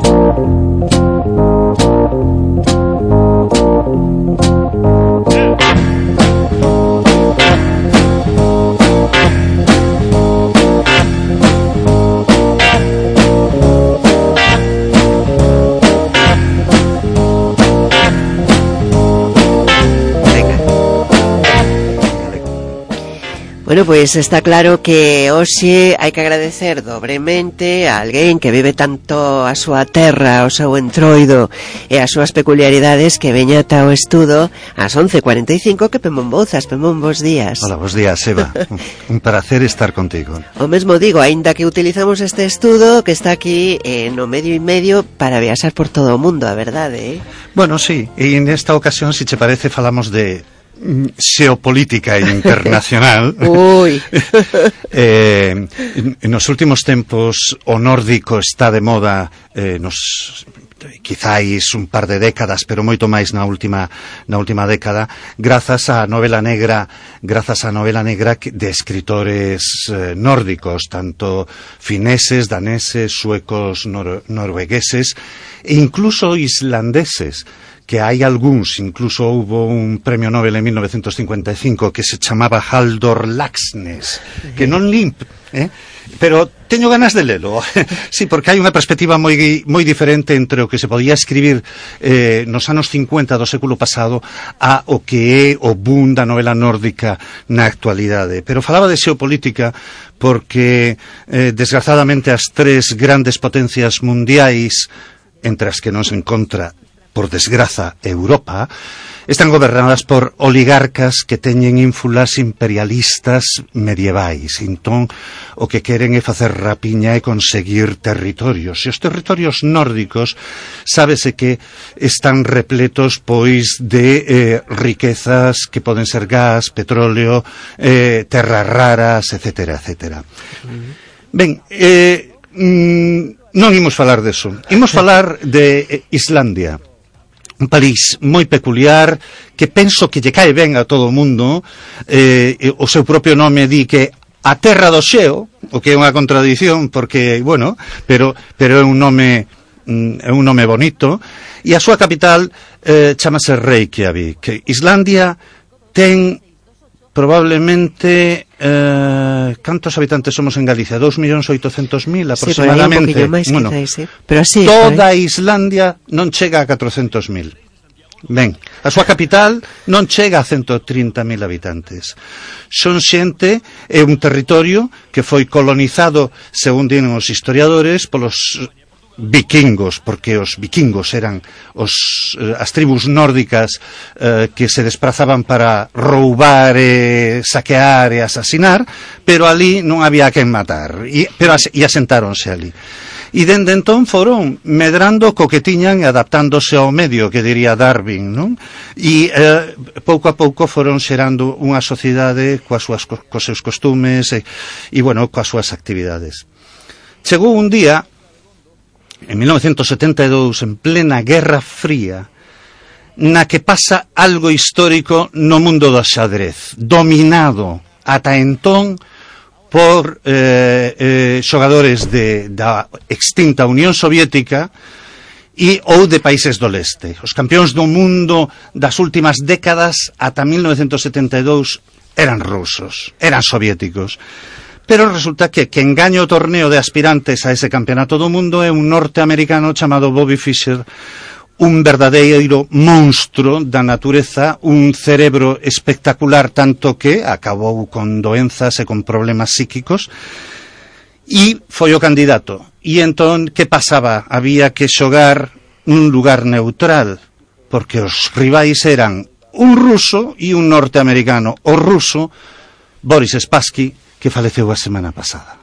Speaker 1: Bueno, pues está claro que hoxe hai que agradecer dobremente a alguén que vive tanto a súa terra, o seu entroido e as súas peculiaridades, que veña ata o estudo ás once e cuarenta e cinco. Que Pemón Bouzas, Pemón, bos días.
Speaker 18: Hola, bos días, Eva. Un placer estar contigo.
Speaker 1: O mesmo digo, aínda que utilizamos este estudo que está aquí eh, no medio e medio para viaxar por todo o mundo, a verdade, eh?
Speaker 18: Bueno, sí, e en esta ocasión, si te parece, falamos de xeopolítica internacional.
Speaker 1: Ui.
Speaker 18: eh, en, en os últimos tempos o nórdico está de moda, eh, nos quizáis un par de décadas, pero moito máis na última na última década, grazas á novela negra, grazas á novela negra de escritores eh, nórdicos, tanto fineses, daneses, suecos, nor noruegueses e incluso islandeses, que hai algúns, incluso hubo un premio Nobel en mil novecientos cincuenta e cinco que se chamaba Halldór Laxness, que non limp, eh? pero teño ganas de lelo. Sí, porque hai unha perspectiva moi moi diferente entre o que se podía escribir eh, nos anos cincuenta do século pasado a o que é o boom da novela nórdica na actualidade. Pero falaba de xeopolítica porque, eh, desgraciadamente, as tres grandes potencias mundiais, entre as que non se encontra, por desgraza, Europa, están gobernadas por oligarcas que teñen ínfulas imperialistas medievais. Entón, o que queren é facer rapiña e conseguir territorios. E os territorios nórdicos, sábese que están repletos, pois, de eh, riquezas que poden ser gas, petróleo, eh, terras raras, etcétera, etcétera. Ben, eh, mm, non imos falar deso. Imos falar de eh, Islandia. Un país moi peculiar que penso que lle cae ben a todo o mundo. Eh, o seu propio nome di que a terra do xeo, o que é unha contradición porque, bueno, pero pero é un nome é un nome bonito, e a súa capital eh, chamase Reykjavik. Islandia ten probablemente eh, cantos habitantes somos en Galicia? dous millóns oitocentos mil aproximadamente.
Speaker 1: Sí, máis,
Speaker 18: bueno,
Speaker 1: quizáis, eh? Pero así,
Speaker 18: toda
Speaker 1: eh?
Speaker 18: Islandia non chega a catrocentos mil. Ben, a súa capital non chega a ciento trinta mil habitantes. Son xente, é un territorio que foi colonizado, según din os historiadores, polos vikingos, porque os vikingos eran os, as tribus nórdicas eh, que se desprazaban para roubar, e saquear e asasinar, pero ali non había quen matar, e, pero as, e asentáronse ali. E dende entón foron medrando co que tiñan e adaptándose ao medio, que diría Darwin, non? E eh, pouco a pouco foron xerando unha sociedade coas súas, cos seus costumes e, e bueno, coas súas actividades. Chegou un día en mil novecientos setenta e dous, en plena Guerra Fría, na que pasa algo histórico no mundo do xadrez, dominado ata entón por eh, eh, xogadores de, da extinta Unión Soviética e ou de países do leste. Os campións do mundo das últimas décadas ata mil novecientos setenta e dous eran rusos, eran soviéticos. Pero resulta que quen gaña o torneo de aspirantes a ese campeonato do mundo é un norteamericano chamado Bobby Fischer, un verdadeiro monstro da natureza, un cerebro espectacular, tanto que acabou con doenzas e con problemas psíquicos, e foi o candidato. E entón, que pasaba? Había que xogar un lugar neutral, porque os rivais eran un ruso e un norteamericano. O ruso, Boris Spassky, que faleceu a semana pasada.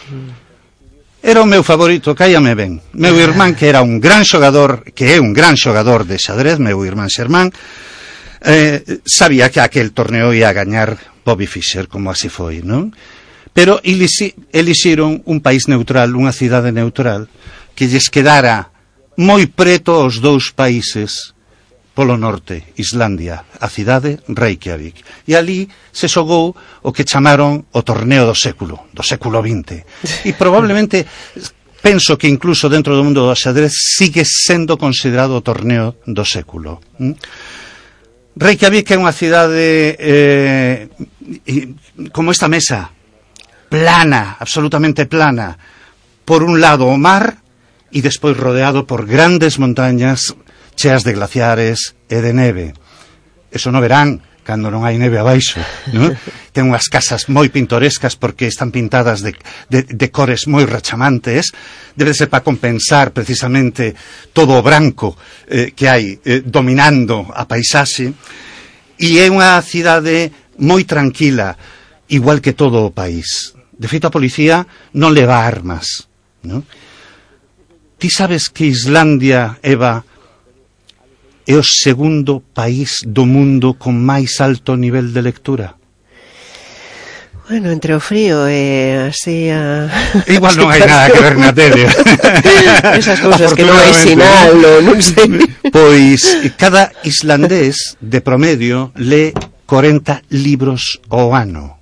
Speaker 18: Era o meu favorito, cállame ben. Meu irmán, que era un gran xogador, que é un gran xogador de xadrez, meu irmán Xermán, eh, sabía que aquel torneo ia a gañar Bobby Fischer, como así foi, non? Pero elixiron un país neutral, unha cidade neutral, que lles quedara moi preto aos dous países polo norte, Islandia, a cidade Reykjavik. E ali se xogou o que chamaron o torneo do século, do século vinte. E probablemente, penso que incluso dentro do mundo do xadrez sigue sendo considerado o torneo do século. Reykjavik é unha cidade eh, como esta mesa, plana, absolutamente plana, por un lado o mar e despois rodeado por grandes montañas cheas de glaciares e de neve. Eso no verán cando non hai neve abaixo, non? Ten unhas casas moi pintorescas porque están pintadas de, de, de cores moi rechamantes. Debe ser para compensar precisamente todo o branco eh, que hai eh, dominando a paisaxe. E é unha cidade moi tranquila, igual que todo o país. De feito, a policía non leva armas, non? Ti sabes que Islandia, Eva, é o segundo país do mundo con máis alto nivel de lectura?
Speaker 1: Bueno, entre o frío e así a...
Speaker 18: Igual non hai nada que ver na tele.
Speaker 1: Esas cousas que non hai sinal, non sei.
Speaker 18: Pois cada islandés de promedio lee corenta libros ao ano.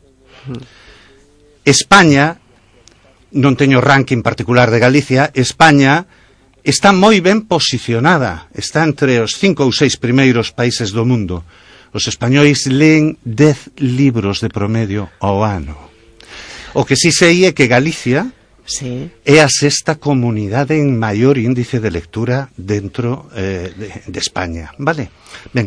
Speaker 18: España, non teño ranking particular de Galicia, España está moi ben posicionada, está entre os cinco ou seis primeiros países do mundo. Os españois leen dez libros de promedio ao ano. O que si sei é que Galicia sí. é a sexta comunidade en maior índice de lectura dentro eh, de, de España, vale? Ben,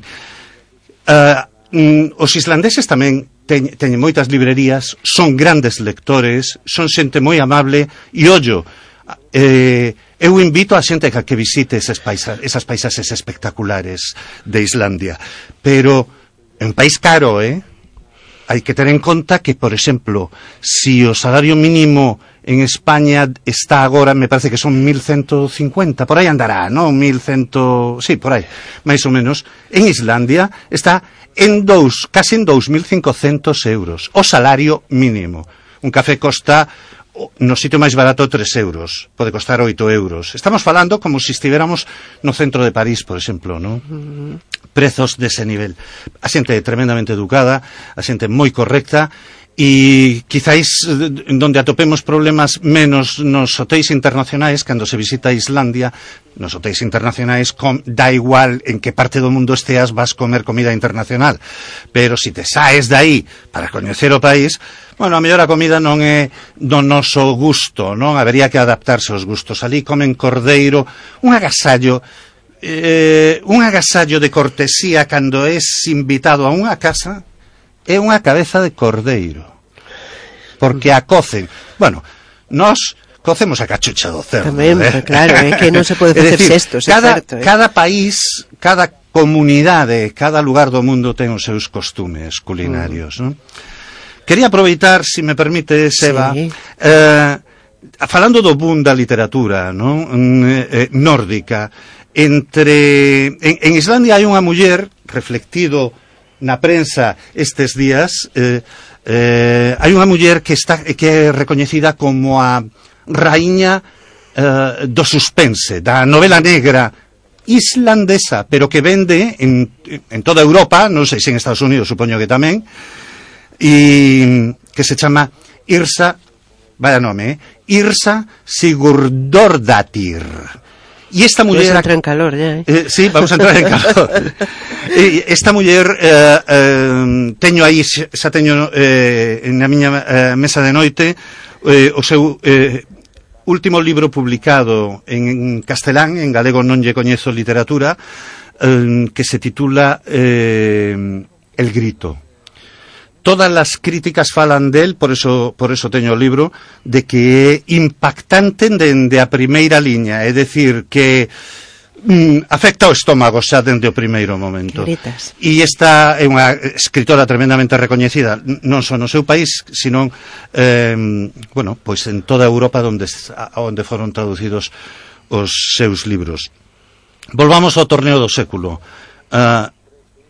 Speaker 18: uh, mm, os islandeses tamén teñen teñe moitas librerías, son grandes lectores, son xente moi amable e ollo, eh, eu invito a xente a que visite esas, paisa, esas paisaxes espectaculares de Islandia, pero é un país caro, eh? Hai que ter en conta que, por exemplo, si o salario mínimo en España está agora, me parece que son mil ciento cincuenta, por aí andará, non? mil cien, sí, por aí, máis ou menos. En Islandia está en dous, casi en dous mil cincocentos euros, o salario mínimo. Un café costa, no sitio máis barato, tres euros, pode costar oito euros. Estamos falando como se estivéramos no centro de París, por exemplo, non? Uh-huh. Prezos dese nivel. A xente tremendamente educada, a xente moi correcta, e quizáis donde atopemos problemas menos nos hotéis internacionais, cando se visita Islandia, nos hotéis internacionais com, da igual en que parte do mundo esteas, vas comer comida internacional, pero si te saes de aí para coñecer o país, bueno, a mellor a comida non é do noso gusto, non? Habería que adaptarse aos gustos. Ali comen cordeiro, un agasallo, eh, un agasallo de cortesía cando es invitado a unha casa, é unha cabeza de cordeiro, porque a cocen. Bueno, nós cocemos a cachucha do cerdo.
Speaker 1: Tamén,
Speaker 18: eh?
Speaker 1: claro, é que non se pode facer cestos,
Speaker 18: cada,
Speaker 1: é certo. Eh?
Speaker 18: Cada país, cada comunidade, cada lugar do mundo ten os seus costumes culinarios, mm. non? Quería aproveitar, se si me permite, Seba, sí. eh, falando do boom da literatura, non? Eh, nórdica, entre en, en Islandia hai unha muller, reflectido na prensa estes días, eh, eh, hai unha muller que está que é recoñecida como a raíña eh, do suspense, da novela negra islandesa, pero que vende en, en toda Europa, non sei se en Estados Unidos, supoño que tamén, e que se chama Yrsa, vaya nome, eh? Yrsa Sigurdardóttir. E esta muller...
Speaker 1: Vamos a entrar en calor, ya, eh?
Speaker 18: eh sí, vamos a entrar en calor. Esta muller, eh, eh, teño aí, xa teño eh, na miña eh, mesa de noite, eh, o seu eh, último libro publicado en castelán, en galego non lle coñezo literatura, eh, que se titula eh, El grito. Todas as críticas falan del, por eso por eso teño o libro, de que é impactante dende a primeira liña, é dicir, que mm, afecta o estómago xa dende o primeiro momento. E esta é unha escritora tremendamente recoñecida, non só no seu país, sino eh, bueno, pois en toda Europa onde, onde foron traducidos os seus libros. Volvamos ao torneo do século. Uh,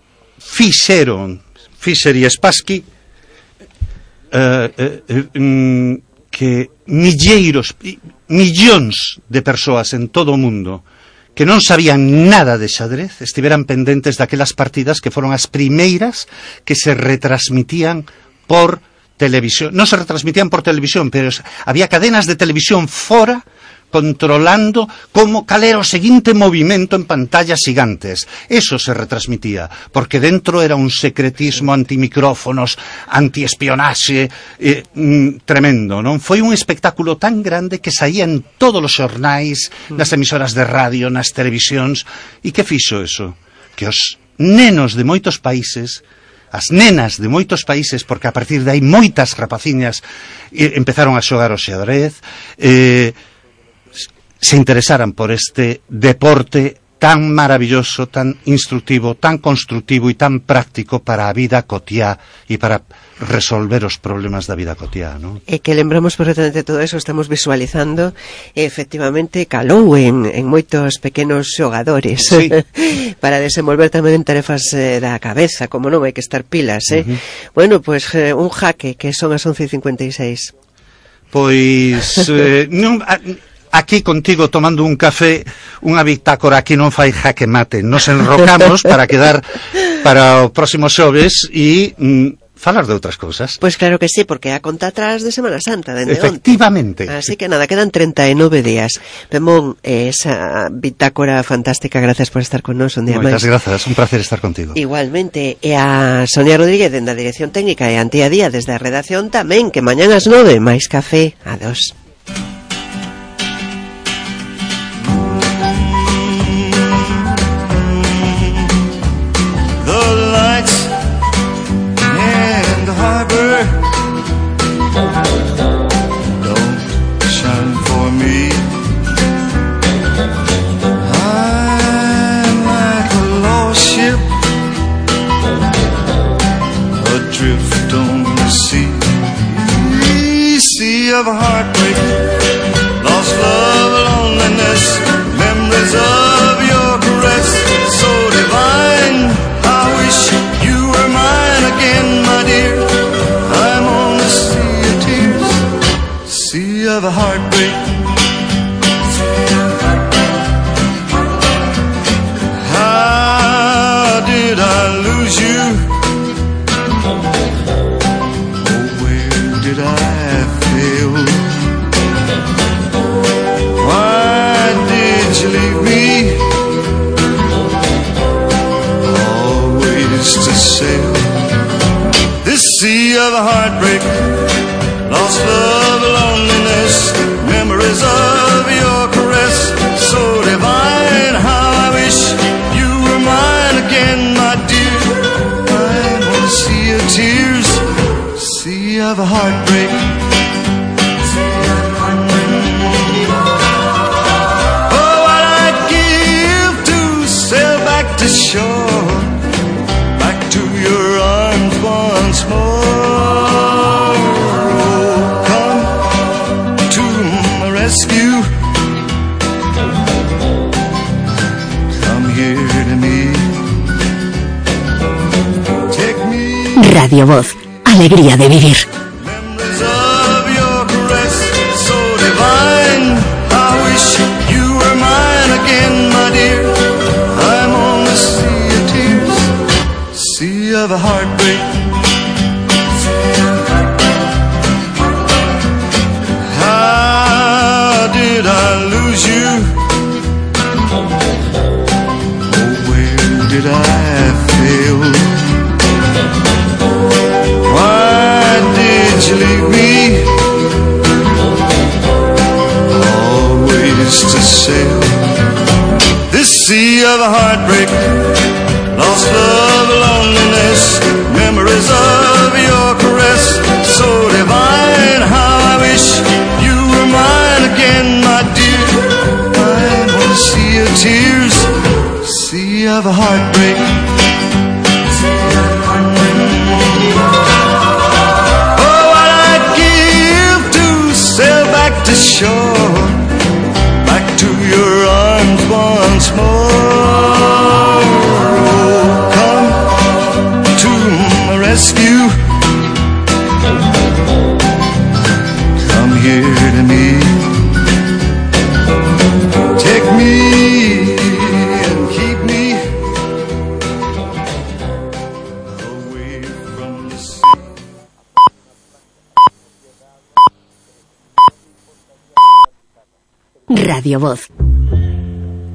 Speaker 18: fixeron Fisher e Spassky eh, eh, eh, que milleiros, millóns de persoas en todo o mundo que non sabían nada de xadrez estiveran pendentes daquelas partidas que foron as primeiras que se retransmitían por televisión. Non se retransmitían por televisión, pero había cadenas de televisión fora controlando como cal era o seguinte movimento en pantallas gigantes. Eso se retransmitía, porque dentro era un secretismo antimicrófonos, antiespionaxe, eh, mm, tremendo, non? Foi un espectáculo tan grande que saía en todos os xornais, nas emisoras de radio, nas televisións. E que fixo eso? Que os nenos de moitos países, as nenas de moitos países, porque a partir de aí moitas rapaciñas eh, empezaron a xogar o xadrez, eh, se interesaran por este deporte tan maravilloso, tan instructivo, tan constructivo e tan práctico para a vida cotiá e para resolver os problemas da vida cotiá, non?
Speaker 1: E que lembramos perfectamente todo eso, estamos visualizando, efectivamente, calou en, en moitos pequenos xogadores, sí. Para desenvolver tamén tarefas eh, da cabeza, como non, hai que estar pilas, eh? Uh-huh. Bueno, pois pues, eh, un jaque, que son as once e cincuenta e seis.
Speaker 18: Pois, eh, non... A, aquí contigo tomando un café, unha bitácora, aquí non fai jaque mate, nos enrocamos para quedar para o próximo xoves e mm, falar de outras cousas.
Speaker 1: Pois pues claro que sí, porque a conta atrás de Semana Santa, dende
Speaker 18: efectivamente.
Speaker 1: Onte. Así que nada, quedan treinta e nove días. Pemón, eh, esa bitácora fantástica, gracias por estar con nos un día máis.
Speaker 18: Moitas grazas, un placer estar contigo.
Speaker 1: Igualmente, e a Sonia Rodríguez dende a Dirección Técnica e a Antía Díaz desde a redacción tamén, que mañán ás nove, máis café. Adiós.
Speaker 19: Of a heartbreak, lost love, loneliness, memories of your caress, so divine. I wish you were mine again, my dear. I'm on the sea of tears, sea of a heartbreak. How did I lose you? Oh, where did I? Why did you leave me? Always to sail this sea of a heartbreak, lost love, loneliness, memories of your caress, so divine. How I wish you were mine again, my dear. I'm on a sea of tears, sea of a heartbreak. Shore, back to your arms once more. Oh, come to my rescue. Come here to me. Take me.
Speaker 17: Radio Voz, alegría de vivir.
Speaker 19: Memories of your caress, so divine. I wish you were mine again, my dear. Sea of a heartbreak. How did I lose you? Oh, where did I fail? Why did you leave me? Always to sail this sea of a heartbreak, lost love, loneliness, memories of your caress, so divine. How I wish you were mine again, my dear. I'm on a sea of tears, sea of a heartbreak. Oh, what I'd give to sail back to shore, back to your arms once more.
Speaker 17: Radio Voz.